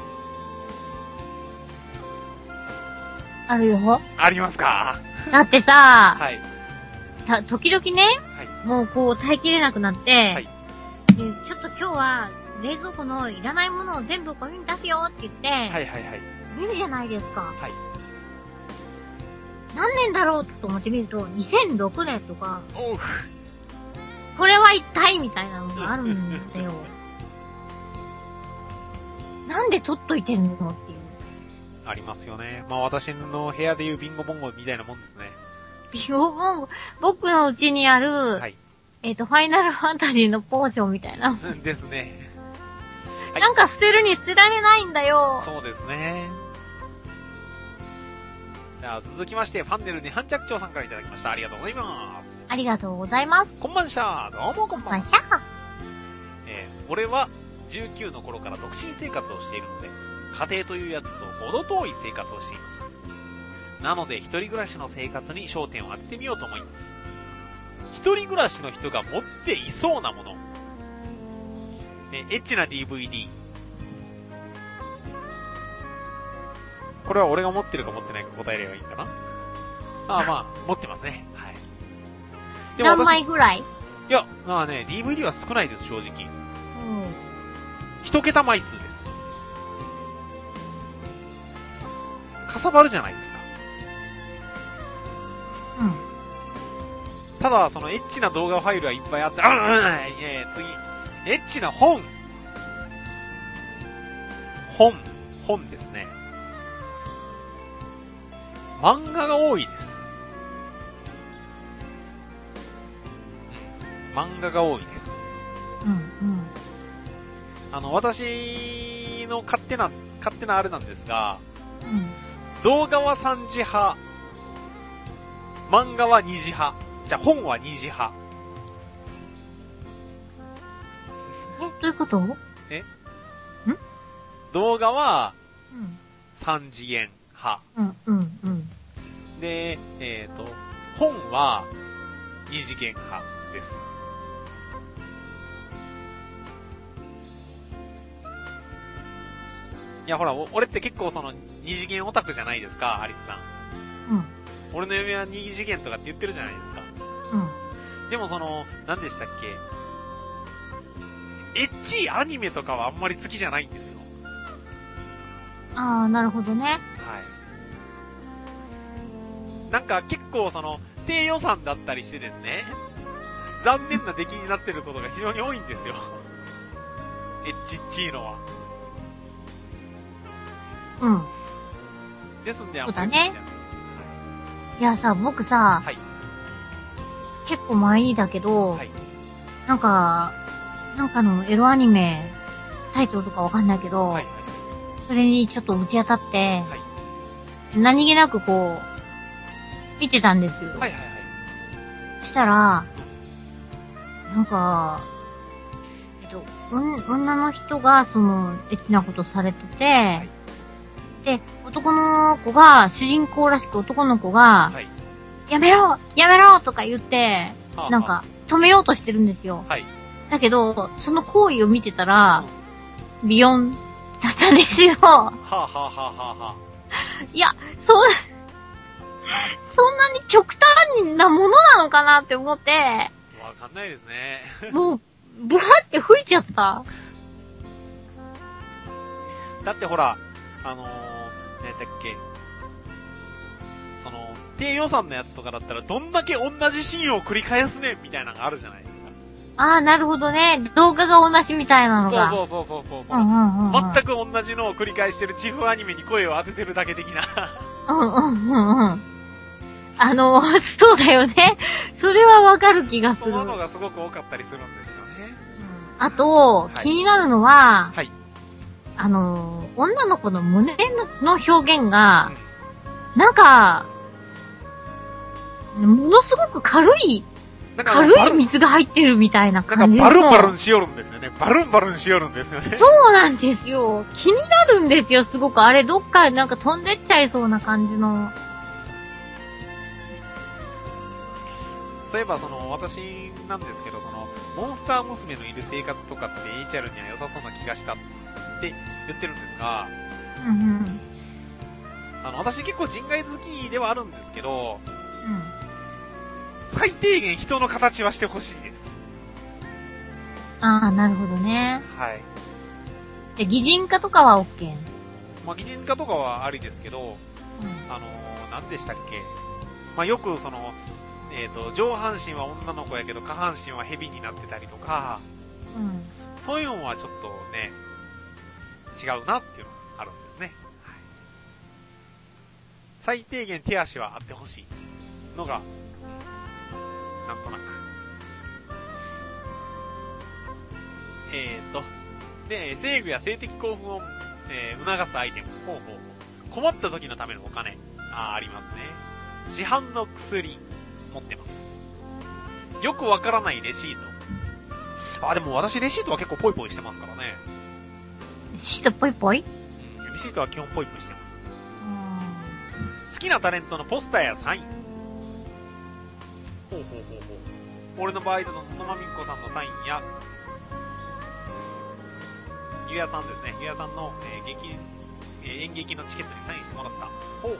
あるよ。 ありますか？ だってさ、 はい。 時々ね、 はい。 もうこう耐えきれなくなって、 はい。 でちょっと今日は冷蔵庫のいらないものを全部ゴミに出すよって言って、 はいはいはい。 見るじゃないですか。 はい。 何年だろうと思ってみると、2006年とか、 おう。 これは一体みたいなのがあるんだよ。なんで取っといてんのっていう。 ありますよね。まあ私の部屋でいうビンゴボンゴみたいなもんですね。 ビンゴボンゴ、僕の家にある、 はい。 ファイナルファンタジーのポーションみたいな。 ですね。はい、 なんか捨てるに捨てられないんだよ。 そうですね。じゃあ続きまして、ファンネルに半着長さんからいただきました。ありがとうございます。 ありがとうございます。 こんばんしゃー。どうもこんばんは。 しゃー。 俺は19の頃から独身生活をしているので、家庭というやつと程遠い生活をしています。なので一人暮らしの生活に焦点を当ててみようと思います。一人暮らしの人が持っていそうなもの。エッチな DVD。これは俺が持ってるか持ってないか答えればいいんだな。まあ、持ってますね。はい。 でも何枚ぐらい？ いや、まあね、DVD は少ないです、正直。 うん。 一桁枚数です。かさばるじゃないですか。 うん。 ただ、そのエッチな動画ファイルはいっぱいあって、次。エッチな本ですね。漫画が多いです。漫画が多いです。私の勝手なあれなんですが、動画は3時派、漫画は2時派、じゃあ本は2時派。 どういうこと？ 動画は3次元派。で、本は2次元派です。いやほら、俺って結構その2次元オタクじゃないですか、アリスさん。俺の嫁は2次元とかって言ってるじゃないですか。 でも何でしたっけ、エッチアニメとかはあんまり好きじゃないんですよ。 ああ、なるほどね。 はい。なんか結構低予算だったりしてですね、残念な出来になってることが非常に多いんですよ。エッチっちいのは。 うん。 ですんで、 そうだね。いやさ、僕さ、 はい。 結構前にだけど、 はい。 なんかのエロアニメ、タイトルとかわかんないけど、 はい。 それにちょっと打ち当たって、 はい。 何気なく見てたんですよ。 はいはいはい。 したら、なんか、女の人がエッチなことされてて、はい、で、男の子が、主人公らしく男の子が、はい、やめろとか言って、なんか、止めようとしてるんですよ。はい、だけど、その行為を見てたら、ビヨンだったんですよ。はぁ、はぁはぁはぁはぁ。いや、そんなに極端なものなのかなって思って。 わかんないですね。 もう、ブワーって吹いちゃった。 だってほら、何だっけ、低予算のやつとかだったらどんだけ同じシーンを繰り返すねんみたいなのがあるじゃないですか。ああ、なるほどね。動画が同じみたいなのが。 そう。全く同じのを繰り返してる地方アニメに声を当ててるだけ的な。そうだよね。それはわかる気がする。 そののがすごく多かったりするんですよね。 あと、はい、気になるのは、 はい、 女の子の胸の表現が、なんか、ものすごく軽い水が入ってるみたいな感じの。 なんかバルンしよるんですよね。バルンしよるんですよね。 そうなんですよ。気になるんですよ、すごく。あれ、どっかなんか飛んでっちゃいそうな感じの。 そういえば私なんですけど、モンスター娘のいる生活とかって HR には良さそうな気がしたって言ってるんですが、私結構人外好きではあるんですけど、最低限人の形はしてほしいです。 ああ、なるほどね。 はい。 で、擬人化とかは OK？ まあ、擬人化とかはありですけど、何でしたっけ、よく上半身は女の子やけど下半身は蛇になってたりとか、そういうのはちょっとね、違うなっていうのがあるんですね。はい、最低限手足はあってほしいのが、なんとなく。で、制御や性的興奮を、促すアイテム。困った時のためのお金。ありますね。市販の薬。持ってます。よくわからないレシート。でも私レシートは結構ポイポイしてますからね。 レシートポイポイ？ レシートは基本ポイポイしてます。好きなタレントのポスターやサイン。俺の場合だと野間みんこさんのサインや、ゆやさんですね。ゆやさんの、演劇のチケットにサインしてもらった。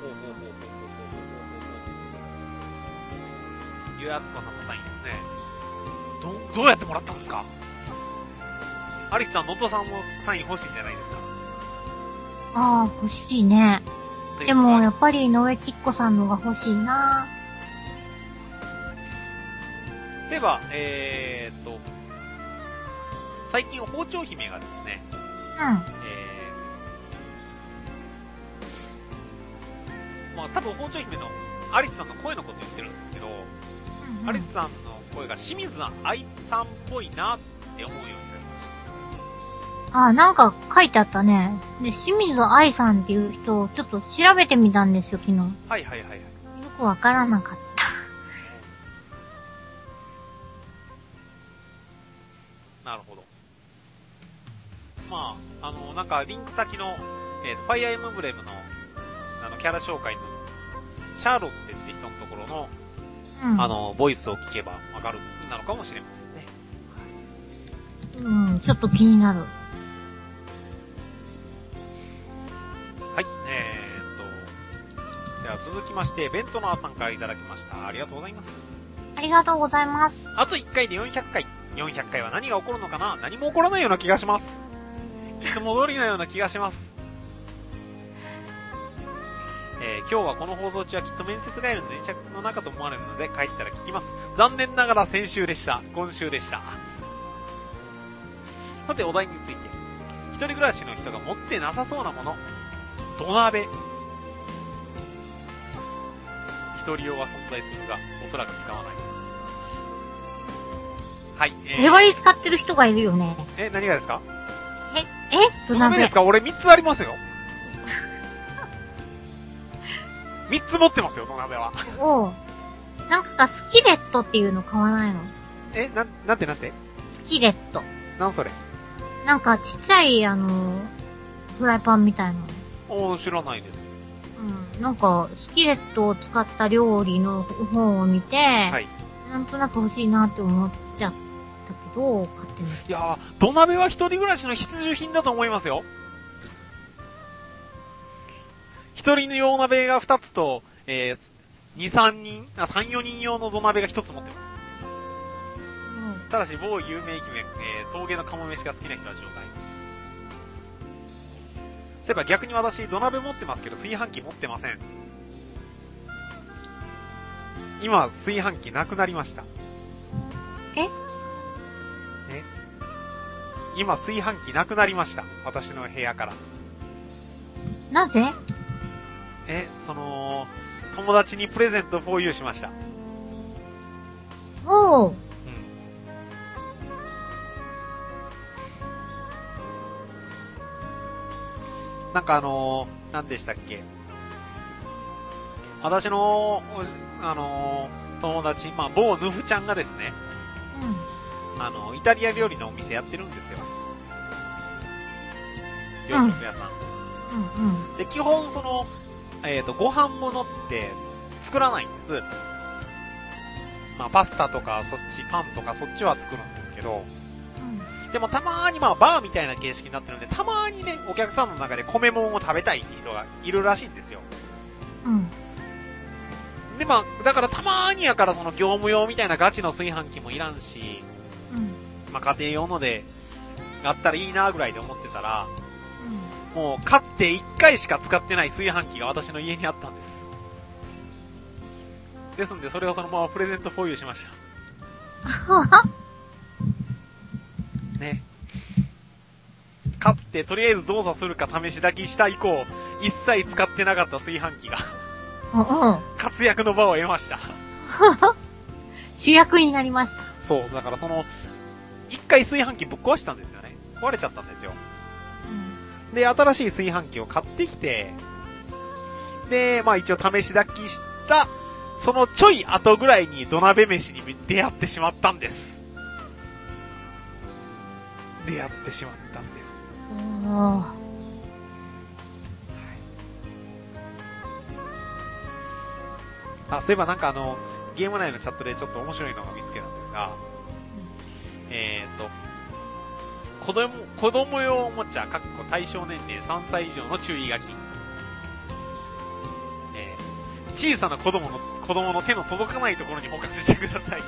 ゆやつこさんのサインですね。どうやってもらったんですか？アリスさん、ノットさんもサイン欲しいんじゃないですか？ 欲しいね。でも、やっぱり井上きっこさんのが欲しいな。 そういえば、最近包丁姫がですね、多分包丁姫のアリスさんの声のこと言ってるんですけど、アリスさんの声が清水愛さんっぽいなって思うようになりました。 なんか書いてあったね。で、清水愛さんっていう人をちょっと調べてみたんですよ、昨日。 はい。よくわからなかった。 なるほど。なんかリンク先の、ファイアーエムブレムの、キャラ紹介の、シャーロッテって人のところの、ボイスを聞けばわかるなのかもしれませんね。 ちょっと気になる。 はい、では続きまして、ベントナーさんからいただきました。ありがとうございます。 ありがとうございます。 あと1回で400回。400回は何が起こるのかな？何も起こらないような気がします。いつも通りのような気がします。今日はこの放送中はきっと面接帰りの電車の中と思われるので帰ったら聞きます。残念ながら先週でした。今週でした。さてお題について。一人暮らしの人が持ってなさそうなもの。土鍋。一人用は存在するが、おそらく使わない。はい。 デバリ使ってる人がいるよね。 何がですか？ 土鍋ですか？俺3つありますよ。3つ持ってますよ、土鍋は。 おう。なんかスキレットっていうの買わないの？ なんてスキレット。 なんそれ？ なんかちっちゃいフライパンみたいな。 知らないです。 うん。なんかスキレットを使った料理の本を見て、はい。なんとなく欲しいなって思っちゃったけど、買ってない。 いやー、土鍋は一人暮らしの必需品だと思いますよ。一人用鍋が2つと、2、3人、3、4人用の土鍋が1つ持ってます。うん、ただし、某有名イケメン、峠の鴨飯が好きな人は除外。そういえば逆に私、土鍋持ってますけど、炊飯器持ってません。今、炊飯器なくなりました。今、炊飯器なくなりました。私の部屋から。 なぜ？ 友達にプレゼント4 U しました。 おう。 なんか何でしたっけ？私の、友達、某ヌフちゃんがですね、イタリア料理のお店やってるんですよ。洋食屋さん。で、基本ご飯物って作らないんです。パスタとかパンとかそっちは作るんですけど、でもたまーにバーみたいな形式になってるんで、たまーにね、お客さんの中で米もんを食べたいって人がいるらしいんですよ。で、だからたまーにやから業務用みたいなガチの炊飯器もいらんし、家庭用ので、あったらいいなぐらいで思ってたら、もう買って1回しか使ってない炊飯器が私の家にあったんです。ですんで、それをそのままプレゼント4 U しました。ね。買って、とりあえず動作するか試し炊きした以降、一切使ってなかった炊飯器が、活躍の場を得ました。 主役になりました。 そう、だから一回炊飯器ぶっ壊したんですよね。壊れちゃったんですよ。で、新しい炊飯器を買ってきて、で、一応試し炊きした、そのちょい後ぐらいに土鍋飯に出会ってしまったんです。出会ってしまったんです。そういえばゲーム内のチャットでちょっと面白いのが見つけたんですが、子供用おもちゃ、対象年齢3歳以上の注意書き。小さな子供の手の届かないところに保管してください。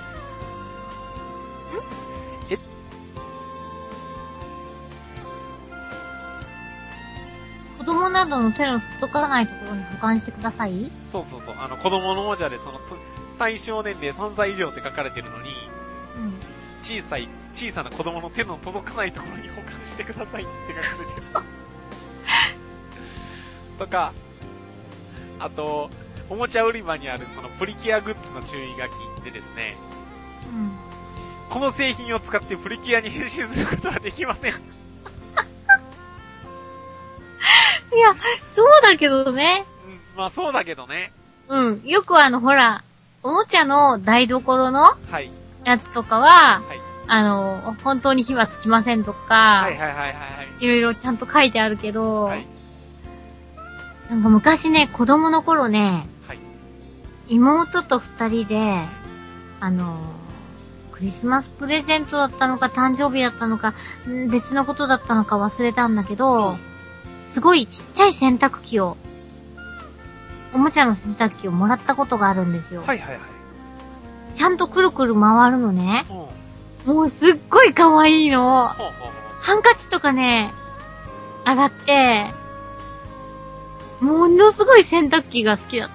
子供などの手の届かないところに保管してください？ そう。子供のおもちゃで対象年齢3歳以上って書かれてるのに、小さな子供の手の届かないところに保管してくださいって書かれてる。とか、あと、おもちゃ売り場にあるプリキュアグッズの注意書きでですね、この製品を使ってプリキュアに変身することはできません。いや、そうだけどね。 そうだけどね。 よくほら、おもちゃの台所のやつとかは、本当に火はつきませんとか、いろいろちゃんと書いてあるけど、なんか昔ね、子供の頃ね、妹と二人で、クリスマスプレゼントだったのか誕生日だったのか、別のことだったのか忘れたんだけど、すごいちっちゃい洗濯機を、おもちゃの洗濯機をもらったことがあるんですよ。 ちゃんとくるくる回るのね。 うん。 もうすっごい可愛いの。 ほうほうほう。 ハンカチとかね、上がって、ものすごい洗濯機が好きだった。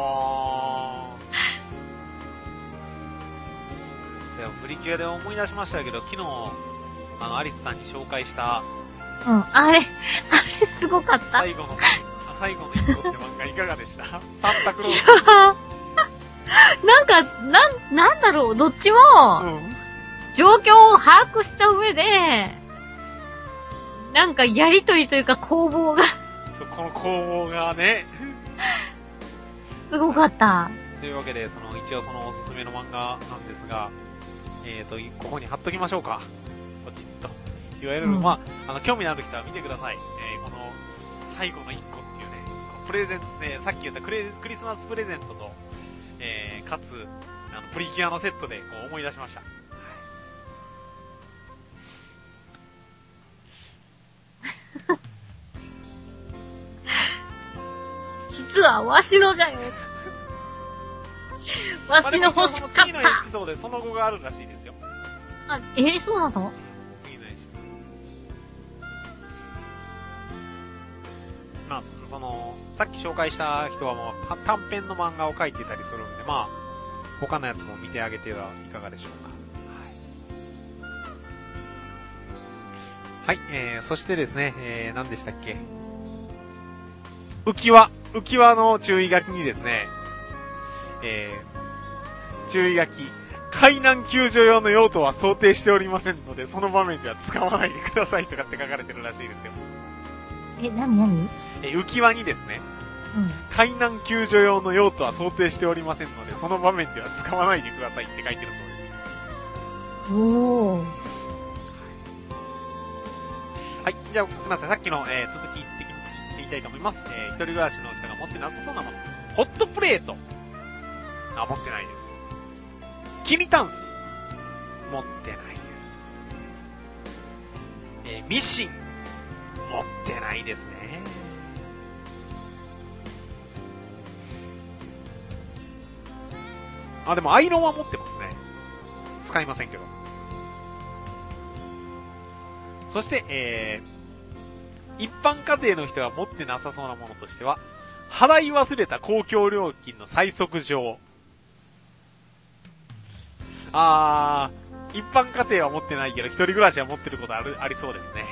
プリキュアで思い出しましたけど、昨日、アリスさんに紹介した、 うん、あれすごかった。 最後の一個って漫画いかがでした？サンタクロース。 なんだろう、どっちも、状況を把握した上で、なんかやりとりというか攻防がそう、この攻防がね、 すごかった。 というわけで、一応おすすめの漫画なんですが、ここに貼っときましょうか。ポチッと。いわゆる、まあ、興味のある人は見てください。この、最後の一個っていうね、このプレゼントね、さっき言ったクリスマスプレゼントと、かつ、プリキュアのセットで、思い出しました。 実は、わしのじゃよ。わしの欲しかった。 次のエピソードでその後があるらしいですよ。 あ、そうなの？ 次のエピソード。まあ、さっき紹介した人はもう短編の漫画を描いてたりするんで、まあ、他のやつも見てあげてはいかがでしょうか。はい。そしてですね、何でしたっけ？浮き輪の注意書きにですね、注意書き、海難救助用の用途は想定しておりませんので、その場面では使わないでくださいとかって書かれてるらしいですよ。 何？ 浮き輪にですね、海難救助用の用途は想定しておりませんので、その場面では使わないでくださいって書いてるそうです。 おー。 はい、じゃあすみません、さっきの、続き言ってみたいと思います。一人暮らしの人が持ってなさそうなもの。ホットプレート。持ってないです。きりたんす。持ってないです。ミシン。持ってないですね。でもアイロンは持ってますね。使いませんけど。そして、一般家庭の人が持ってなさそうなものとしては、払い忘れた公共料金の催促状。一般家庭は持ってないけど、一人暮らしは持ってることありそうですね。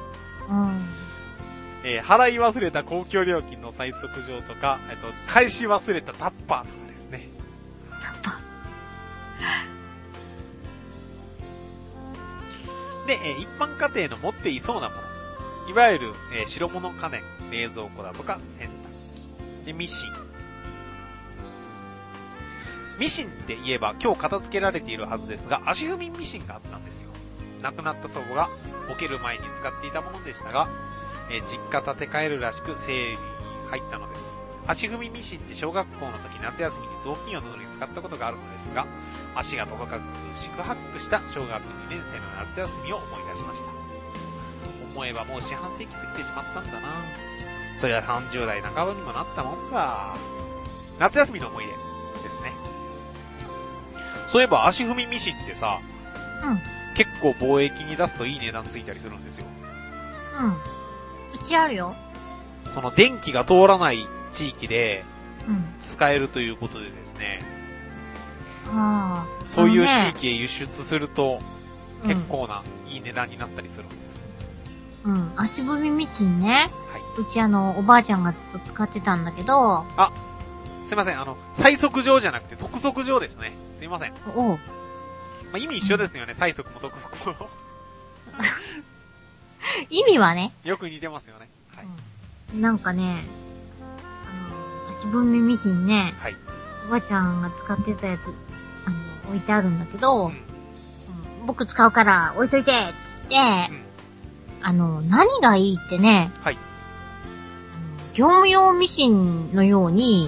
払い忘れた公共料金の催促状とか、返し忘れたタッパーとかですね。 タッパーで、一般家庭の持っていそうなもの。いわゆる、白物家電、冷蔵庫だとか洗濯機。で、ミシン。ミシンって言えば今日片付けられているはずですが、足踏みミシンがあったんですよ。亡くなった祖母がボケる前に使っていたものでしたが、実家建て替えるらしく整理に入ったのです。足踏みミシンって小学校の時夏休みに雑巾を縫うのに使ったことがあるのですが、足が届かず四苦八苦した小学2年生の夏休みを思い出しました。思えばもう四半世紀過ぎてしまったんだな。そりゃ30代半ばにもなったもんか。夏休みの思い出ですね。そういえば足踏みミシンってさ、結構貿易に出すといい値段ついたりするんですよ。 うちあるよ。 その電気が通らない地域で使えるということでですね。そういう地域へ輸出すると結構ないい値段になったりするんです。 足踏みミシンね。 はい。 うちおばあちゃんがずっと使ってたんだけど。 すいません、催促状じゃなくて督促状ですね。すいません。意味一緒ですよね、催促も督促も。 意味はね。 よく似てますよね。はい。 なんかね、足踏みミシンね。 はい。 おばあちゃんが使ってたやつ、置いてあるんだけど、僕使うから置いといてって言って、何がいいってね、 はい。 業務用ミシンのように、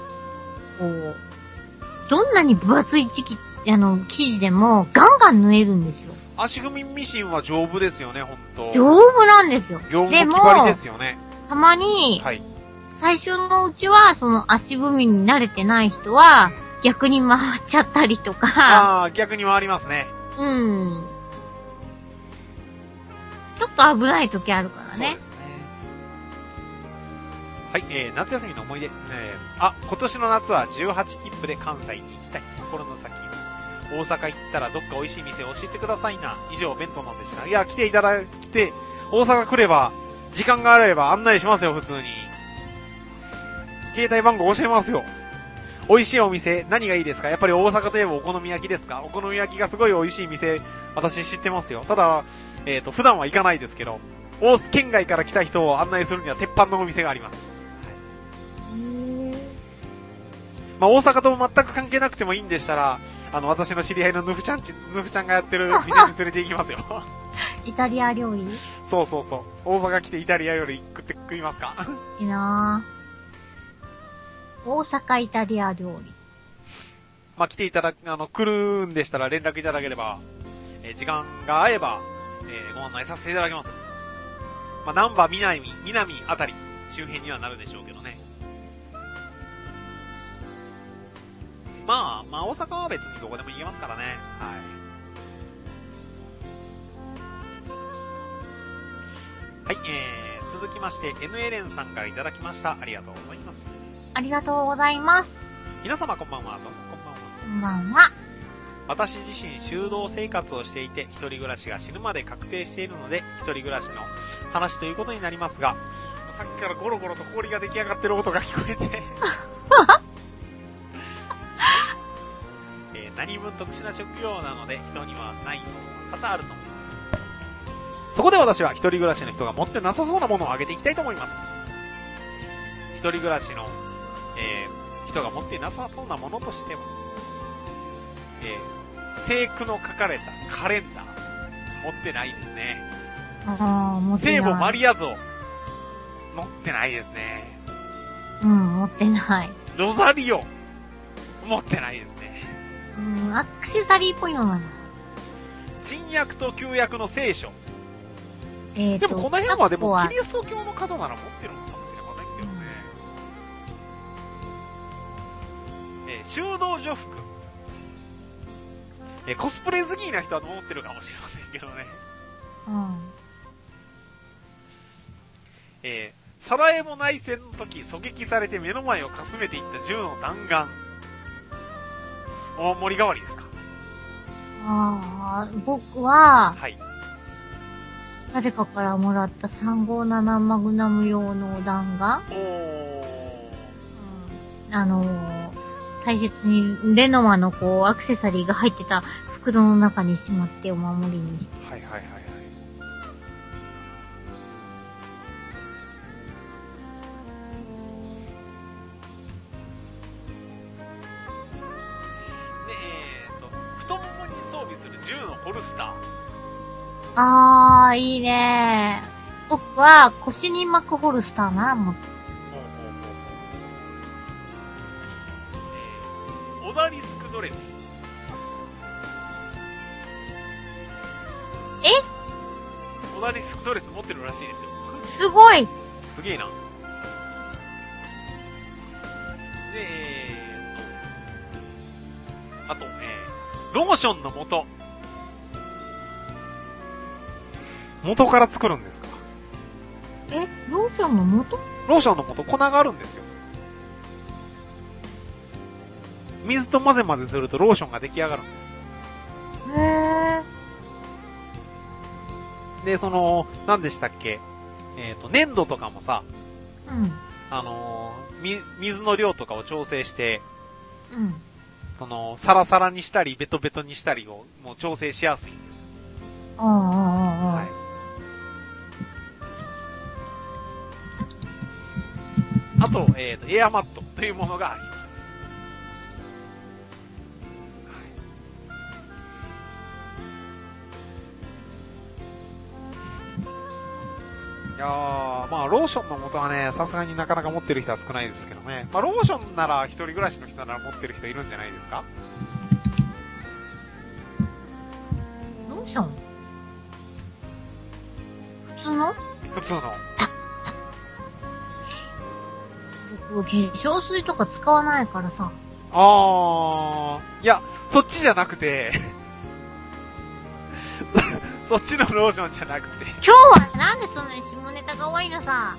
どんなに分厚い生地でもガンガン縫えるんですよ。 足踏みミシンは丈夫ですよね、ほんと。 丈夫なんですよ。 業務も決まりですよね。 たまに、 はい。 最初のうちは、その足踏みに慣れてない人は、 逆に回っちゃったりとか。 ああ、逆に回りますね。 うん。ちょっと危ない時あるからね。 そうですね。はい、夏休みの思い出。今年の夏は18切符で関西に行きたい。心の先に。大阪行ったらどっか美味しい店教えてくださいな。以上、弁当なんでした。いや、来て、大阪来れば、時間があれば案内しますよ、普通に。携帯番号教えますよ。美味しいお店、何がいいですか？やっぱり大阪といえばお好み焼きですか？お好み焼きがすごい美味しい店、私知ってますよ。ただ、普段は行かないですけど、県外から来た人を案内するには鉄板のお店があります。まあ、大阪と全く関係なくてもいいんでしたら、私の知り合いのヌフちゃんがやってる店に連れて行きますよ。 イタリア料理？ そう。大阪来てイタリア料理食いますか？ いいなぁ。大阪イタリア料理。 まあ、来るんでしたら連絡いただければ、時間が合えば、ご案内させていただきます。まあ、南波南あたり、周辺にはなるでしょうけどね。まあ、大阪は別にどこでも行けますからね。はい。はい、続きまして、N エレンさんからいただきました。ありがとうございます。 ありがとうございます。 皆様こんばんは。 こんばんは。 私自身修道生活をしていて、一人暮らしが死ぬまで確定しているので、一人暮らしの話ということになりますが、さっきからゴロゴロと氷が出来上がってる音が聞こえて、何分特殊な職業なので、人にはないと多々あると思います。そこで私は一人暮らしの人が持ってなさそうなものをあげていきたいと思います。一人暮らしの、人が持ってなさそうなものとしては、聖句の書かれたカレンダー、持ってないですね。 持ってない。 聖母マリア像、持ってないですね。 持ってない。 ロザリオ、持ってないですね。 アクセサリーっぽいのなの。 新約と旧約の聖書。 でもこの辺はでもキリスト教の方なら持ってるのかもしれませんけどね。修道女服。コスプレ好きな人は持ってるかもしれませんけどね。サラエボ内戦の時狙撃されて目の前をかすめていった銃の弾丸。お守り代わりですか？ 僕は、 はい。 誰かからもらった357マグナム用の弾丸。大切にレノマのアクセサリーが入ってた袋の中にしまってお守りにして。 はい。太ももに装備する銃のホルスター。 いいねー。僕は腰に巻くホルスターなら持って。 オダリスクドレス。オダリスクドレス持ってるらしいですよ。 すごい。 すげえな。で、あと、ローションの素。元から作るんですか？ ローションの素？ ローションの素、粉があるんですよ。水と混ぜ混ぜするとローションが出来上がるんです。で、何でしたっけ？粘土とかもさ、水の量とかを調整して、サラサラにしたり、ベトベトにしたりを、もう調整しやすいんです。はい。あと、エアマットというものがあります。いやー、まあ、ローションの素はね、さすがになかなか持ってる人は少ないですけどね。まあ、ローションなら、一人暮らしの人なら持ってる人いるんじゃないですか？ ローション？普通の？ 普通の。 僕、化粧水とか使わないからさ。 いや、そっちじゃなくて、そっちのローションじゃなくて。 今日はなんでそんなに下ネタが多いのさ。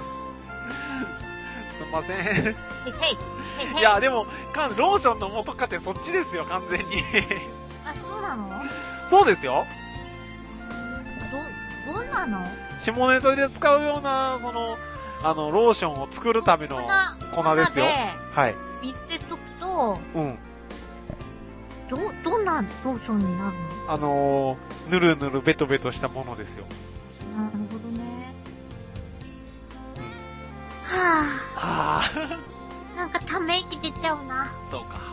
すんません。 へいへい。へいへい。 いや、でも、ローションの元かってそっちですよ、完全に。 あ、そうなの？ そうですよ。 どんなの？ 下ネタで使うような、ローションを作るための粉ですよ。はい。 水で溶くと、 うん。 どんなローションになるの？ぬるぬるベトベトしたものですよ。 なるほどね。 うん、はぁ。 なんかため息出ちゃうな。 そうか。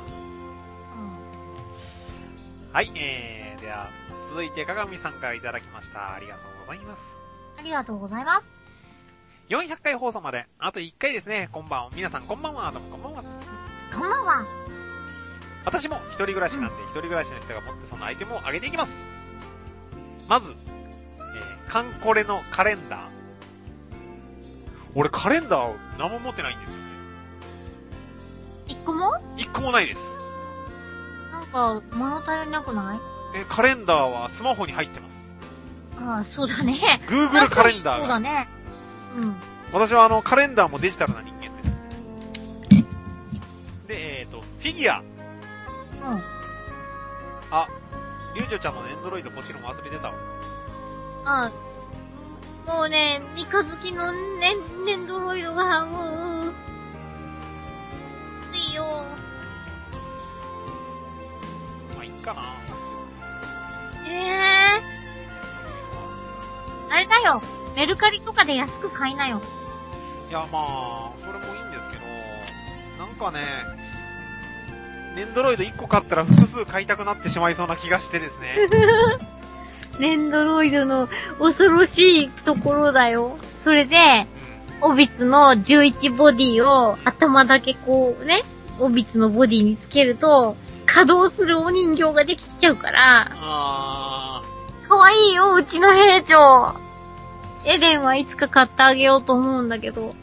うん。はい、では、続いてかがみさんからいただきました。ありがとうございます。 ありがとうございます。 400回放送まで、あと1回ですね。こんばんは。皆さんこんばんは。どうもこんばんは。 こんばんは。 私も一人暮らしなんで、一人暮らしの人が持ってそのアイテムをあげていきます。まず、カンコレのカレンダー。俺カレンダーを何も持ってないんですよね。 1個も？ 1個もないです。 なんか、物足りなくない？ カレンダーはスマホに入ってます。 ああ、そうだね。 Google カレンダーが。 そうだね。うん。 私はカレンダーもデジタルな人間です。で、フィギュア。 うん。 あ、リュウジョちゃんのエンドロイドもちろん忘れてたわ。 あ、もうね、三日月のネンドロイドが、ついよ。 まあ、いいかな。 あれだよ。メルカリとかで安く買いなよ。 いや、まあ、それもいいんですけど、なんかね、ネンドロイド1個買ったら複数買いたくなってしまいそうな気がしてですね。 ネンドロイドの恐ろしいところだよ。それで、オビツの11ボディを頭だけこうね、オビツのボディにつけると、稼働するお人形ができちゃうから。かわいいよ、うちの兵長。エデンはいつか買ってあげようと思うんだけど。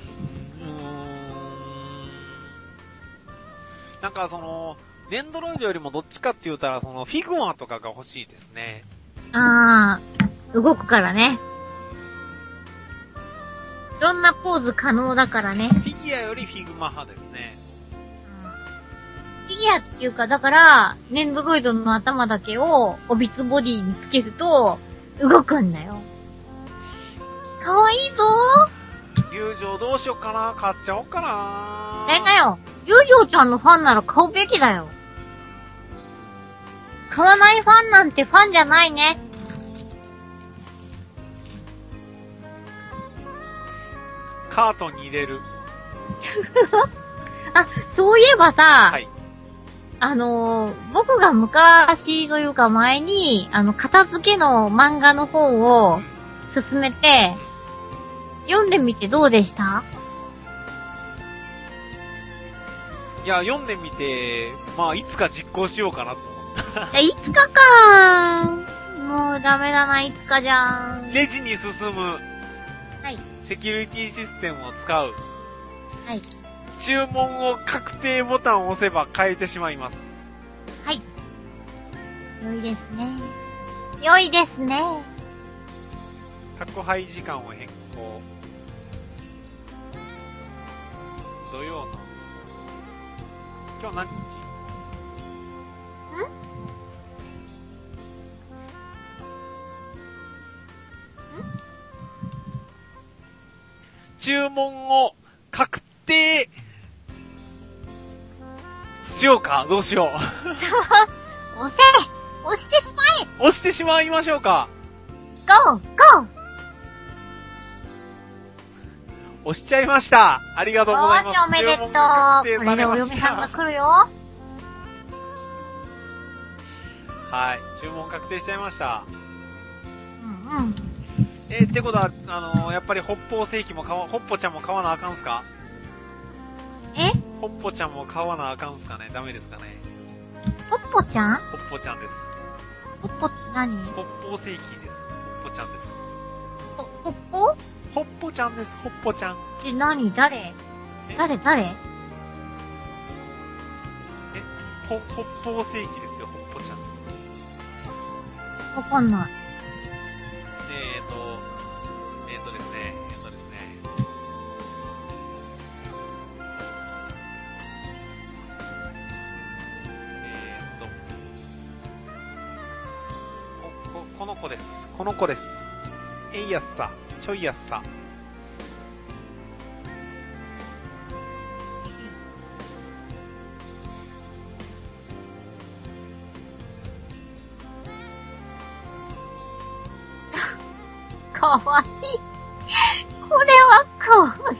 なんかネンドロイドよりもどっちかって言うたら、フィグマとかが欲しいですね。 動くからね。いろんなポーズ可能だからね。 フィギュアよりフィグマ派ですね。 フィギュアっていうか、だから、ネンドロイドの頭だけを、オビツボディにつけると、動くんだよ。かわいいぞー。友情どうしよっかな、買っちゃおっかな。 だよ。友情ちゃんのファンなら買うべきだよ。買わないファンなんてファンじゃないね。 カートに入れる。 あ、そういえばさ、 はい。 僕が昔というか前に、片付けの漫画の本を進めて、読んでみてどうでした？ いや、読んでみて、まあ、いつか実行しようかなと思った。 いつかかー。もうダメだな、いつかじゃん。 レジに進む。 はい。 セキュリティシステムを使う。 はい。 注文を確定ボタンを押せば変えてしまいます。 はい。良いですね。良いですね。 宅配時間を変更。土曜の。今日何日？注文を確定しようか？どうしよう。 押してしまえ！ 押してしまいましょうか。 ゴーゴー！ 押しちゃいました。ありがとうございます。 よーし、おめでとう。これでお嫁さんが来るよ。 はい。注文確定しちゃいました。 うんうん。 ってことは、やっぱり北方正規もほっぽちゃんも買わなあかんすか？ほっぽちゃんも買わなあかんすかね？ダメですかね？ ほっぽちゃん？ ほっぽちゃんです。 ほっぽって何？ 北方正規です。ほっぽちゃんです。 ほっぽ？ ほっぽちゃんです。ほっぽちゃん。 何？誰？ 北方世紀ですよ、北方ちゃん。 わかんない。 ですね。この子です。この子です。えいやっさ。ちょいやっさ。 かわいい。これはかわいい。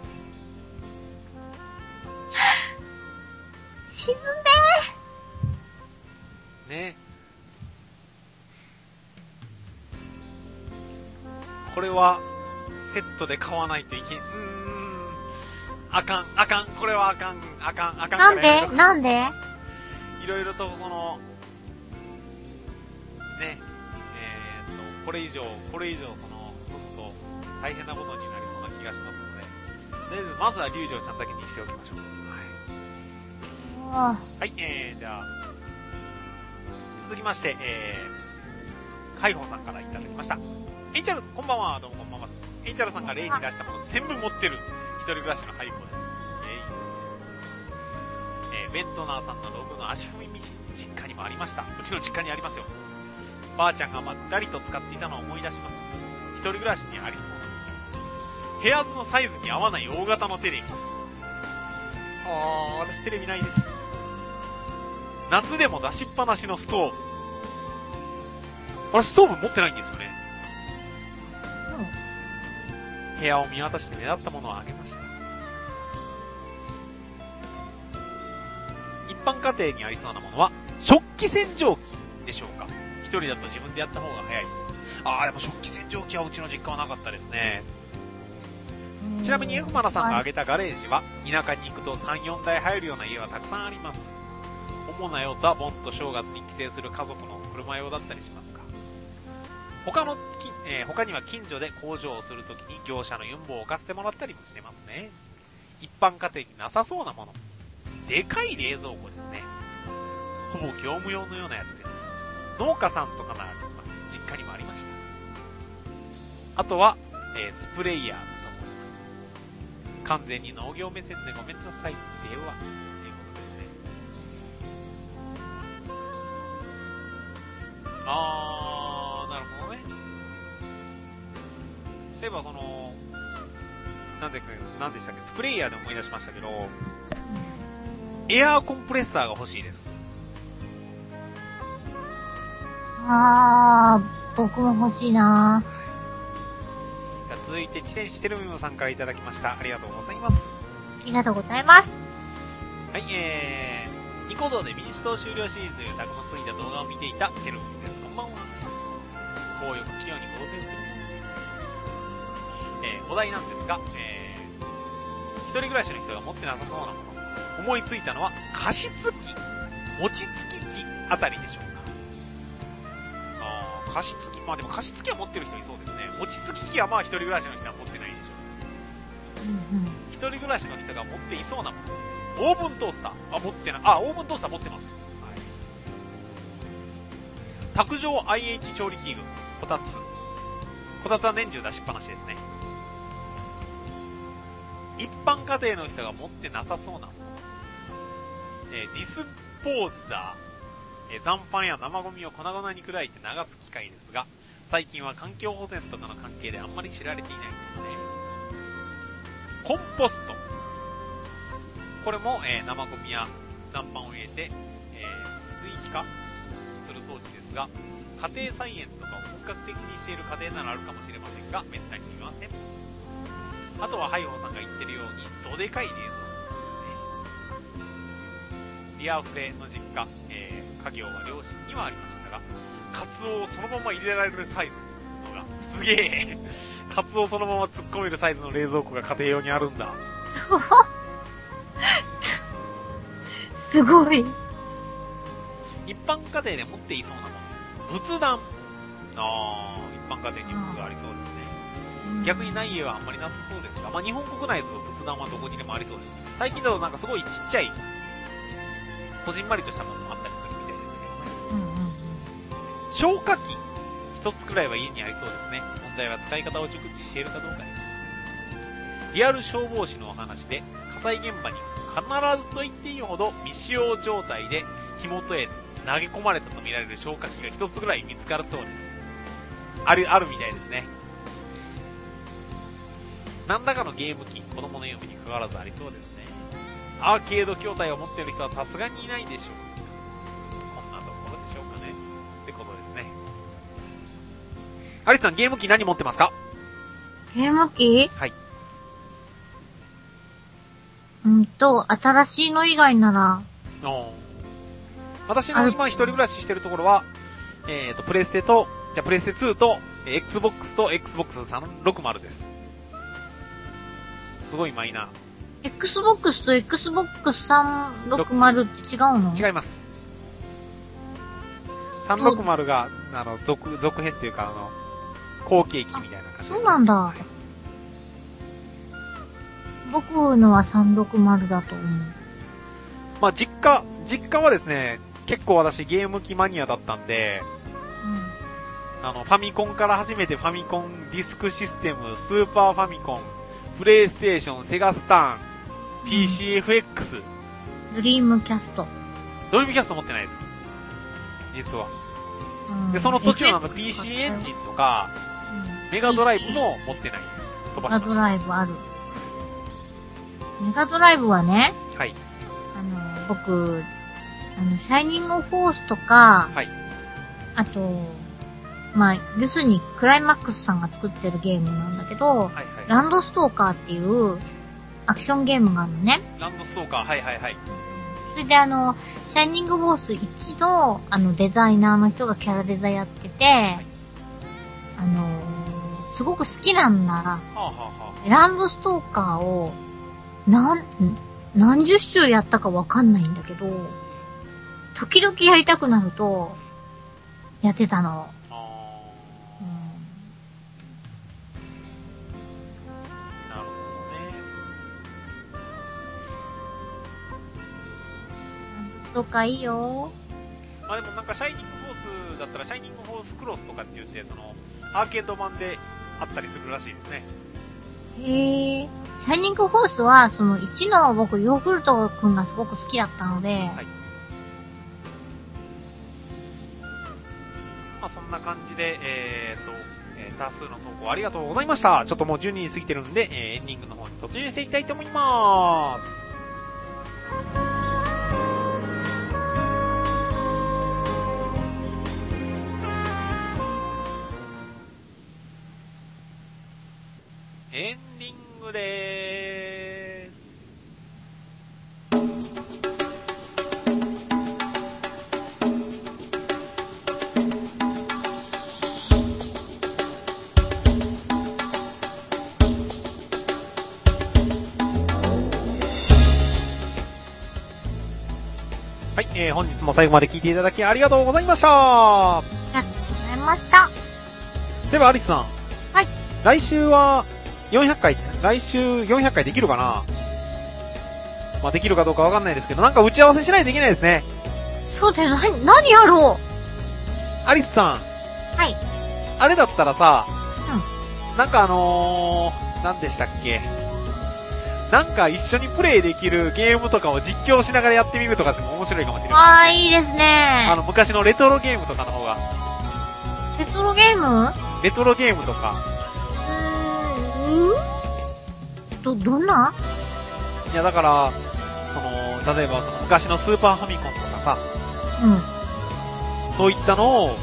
沈んでね。これはセットで買わないといけん。あかん。これはあかん。 なんでいろいろとそのね、これ以上その進むと大変なことになりそうな気がしますので、とりあえずまずは龍城ちゃんだけにしておきましょう。はい。じゃあ続きまして、海宝さんからいただきました。エイチャル、こんばんは。どうもこんばんは。エイチャルさんが例に出したもの全部持ってる一人暮らしの海宝です。ベントナーさんのログの足踏みミシン、実家にもありました。うちの実家にありますよ。ばあちゃんがまったりと使っていたのを思い出します。一人暮らしにありそうな部屋のサイズに合わない大型のテレビ。私テレビないです。夏でも出しっぱなしのストーブ。あれ、ストーブ持ってないんですよね。部屋を見渡して目立ったものをあげました。一般家庭にありそうなものは食器洗浄機でしょうか。一人だと自分でやった方が早い。でも食器洗浄機はうちの実家はなかったですね。ちなみに F マナさんが挙げたガレージは田舎に行くと 3,4 台入るような家はたくさんあります。主な用途は盆と正月に帰省する家族の車用だったりしますか。他には近所で工場をするときに業者のユンボを置かせてもらったりもしてますね。一般家庭になさそうなもの。でかい冷蔵庫ですね。ほぼ業務用のようなやつです。農家さんとかならあります。実家にもありました。あとは、スプレイヤーだと思います。完全に農業目線でごめんなさい。では、ということですね。なるほどね。そういえばなんでしたっけ、スプレイヤーで思い出しましたけど、エアーコンプレッサーが欲しいです。 僕も欲しいな。 続いて、知戦士テルミムさんからいただきました。ありがとうございます。 ありがとうございます。 はい、ニコ動で民主党終了シリーズというタグのついた動画を見ていたテルミムです。こんばんは。こうよく器用に構成する。お題なんですが、一人暮らしの人が持ってなさそうなもの。思いついたのは、加湿器、餅つき機あたりでしょうか。加湿器、でも加湿器は持ってる人いそうですね。餅つき機は一人暮らしの人は持ってないでしょう。一人暮らしの人が持っていそうなもの。オーブントースター。持ってない。オーブントースター持ってます。はい。卓上 IH 調理器具、こたつ。こたつは年中出しっぱなしですね。一般家庭の人が持ってなさそうなもの。ディスポーズダー。残飯や生ゴミを粉々に砕いて流す機械ですが、最近は環境保全とかの関係であんまり知られていないんですね。コンポスト。これも、生ゴミや残飯を入れて、水気化する装置ですが、家庭菜園とかを本格的にしている家庭ならあるかもしれませんが、めったに見ません。あとはハイホーさんが言ってるようにどでかい冷蔵庫ですよね。リアフレの実家、家業は両親にはありましたが、カツオをそのまま入れられるサイズのがすげえ。カツオをそのまま突っ込めるサイズの冷蔵庫が家庭用にあるんだ。 すごい。 一般家庭で持っていそうなもの。仏壇。一般家庭に仏がありそうですね。逆にない家はあんまりなさそうですが、日本国内だと仏壇はどこにでもありそうです。最近だとなんかすごいちっちゃい、 こじんまりとしたものもあったりするみたいですけどね。 うんうんうん。 消火器一つくらいは家にありそうですね。問題は使い方を熟知しているかどうかです。リアル消防士のお話で、火災現場に必ずと言っていいほど未使用状態で火元へ投げ込まれたとみられる消火器が一つぐらい見つかるそうです。あるみたいですね。何らかのゲーム機、子供の夢に関わらずありそうですね。アーケード筐体を持っている人はさすがにいないでしょう。こんなところでしょうかね。ってことですね。アリスさん、ゲーム機何持ってますか？ ゲーム機？ はい。 新しいの以外なら。 私の今一人暮らししてるところは、プレステ2と、Xbox と Xbox360 です。すごいマイナー。 Xbox と Xbox360 って違うの？ 違います。360が、続編っていうか、後継機みたいな感じ。 そうなんだ。はい、僕のは360だと思う。 まあ、実家はですね、結構私ゲーム機マニアだったんで、ファミコンから初めてファミコンディスクシステム、スーパーファミコン、プレイステーション、セガスターン、PCFX。 ドリームキャスト持ってないです。実は。で、その途中のPC エンジンとか、メガドライブも持ってないです。飛ばしました。メガドライブある。 メガドライブはね、 はい。 僕、シャイニングフォースとか、 はい。 あと、まあ、要するにクライマックスさんが作ってるゲームなんだけど、はいはい、ランドストーカーっていうアクションゲームがあるのね。 ランドストーカー、はいはいはい。 それでシャイニングフォース1の、デザイナーの人がキャラデザやってて、はい、すごく好きなんだ。はあはあ、ランドストーカーを、何十周やったかわかんないんだけど、時々やりたくなると、やってたの。 なるほどね。 ランドストーカーいいよ。 まあでもなんかシャイニングフォースだったらシャイニングフォースクロスとかって言って、アーケード版であったりするらしいですね。 へー。シャイニングフォースは、1の僕、ヨーグルトくんがすごく好きだったので、はい。 まあそんな感じで、多数の投稿ありがとうございました。ちょっともう12時過ぎてるんで、エンディングの方に突入していきたいと思います。エンディングでーす。はい、本日も最後まで聞いていただきありがとうございました。 ありがとうございました。 ではアリスさん。 はい。 来週は400回できるかな？まあ、できるかどうかわかんないですけど、なんか打ち合わせしないといけないですね。 そうだよ、何やろう？アリスさん。 はい。 あれだったらさ、 うん。 なんか何でしたっけ？なんか一緒にプレイできるゲームとかを実況しながらやってみるとかっても面白いかもしれない。 ああ、いいですね。 昔のレトロゲームとかの方が。 レトロゲーム？ レトロゲームとか。 どんな？ いや、だから、例えば昔のスーパーファミコンとかさ、 うん。 そういったのを、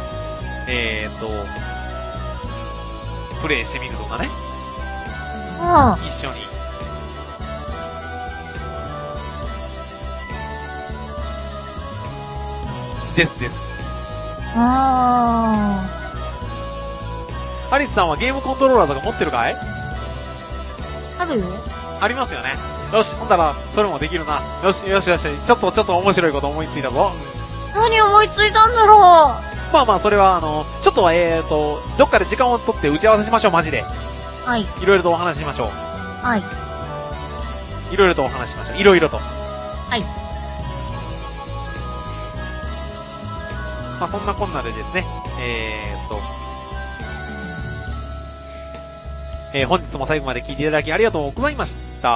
プレイしてみるとかね。 うん。 一緒に。です。 アリスさんはゲームコントローラーとか持ってるかい？ あるよ。 ありますよね。よし、ほんだら、それもできるな。よし。ちょっと面白いこと思いついたぞ。 何思いついたんだろう。 まあ、それはちょっとどっかで時間を取って打ち合わせしましょう、マジで。 はい。 いろいろとお話ししましょう。 はい。 いろいろとお話ししましょう。いろいろと。 はい。 まあそんなこんなでですね、本日も最後まで聞いていただきありがとうございました。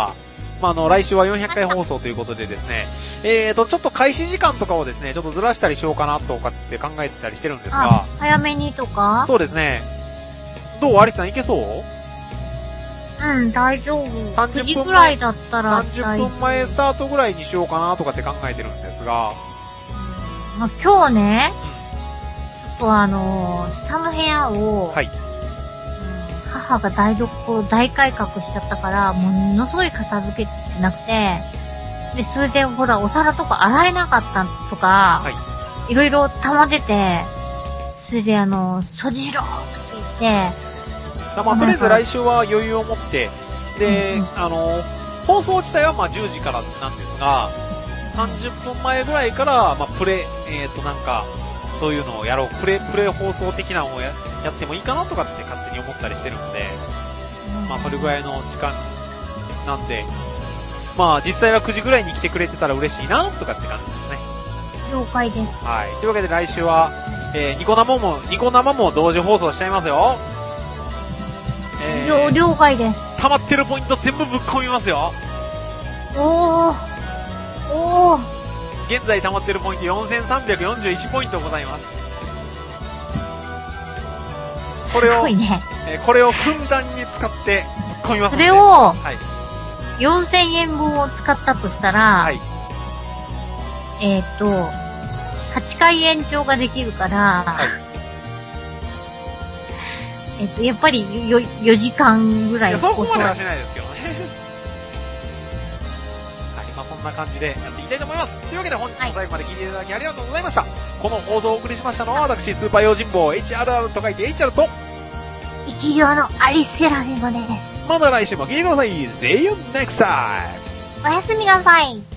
まあ来週は400回放送ということでですね、ちょっと開始時間とかをですね、ちょっとずらしたりしようかなとかって考えてたりしてるんですが。 早めにとか？ そうですね。どう？アリスさんいけそう？ うん、大丈夫。9時ぐらいだったら 30分前スタートぐらいにしようかなとかって考えてるんですが。 まあ、今日ね、ちょっと下の部屋を、 はい。 母が台所大改革しちゃったから、ものすごい片付けてなくて、で、それでほら、お皿とか洗えなかったとか、いろいろ溜まってて、それで掃除しろとか言って、 まあ、とりあえず来週は余裕を持って、で、放送自体はまあ10時からなんですが、30分前ぐらいから、まあ、なんか、そういうのをやろう、プレ放送的なのをやってもいいかなとかって勝手に思ったりしてるので、まあ、それぐらいの時間なんで、まあ、実際は9時ぐらいに来てくれてたら嬉しいな、とかって感じですね。 了解です。 はい。というわけで来週は、ニコ生も同時放送しちゃいますよ。 了解です。 溜まってるポイント全部ぶっ込みますよ。 おー。 現在溜まってるポイント4341ポイントございます。これを、 すごいね。 これをふんだんに使ってぶっ込みますので。 それを、 はい、 4000円分を使ったとしたら、 はい、 8回延長ができるから、はい、やっぱり4時間ぐらい。 いや、そこまではしないですけどね。はい、まあそんな感じでやっていきたいと思います。というわけで本日も最後まで聞いていただきありがとうございました。はい、この放送をお送りしましたのは私、スーパー用心棒 HRR と書いて HR と、 一行のアリス・セラフィムです。 また来週も聞いてください。See you next time! おやすみなさい。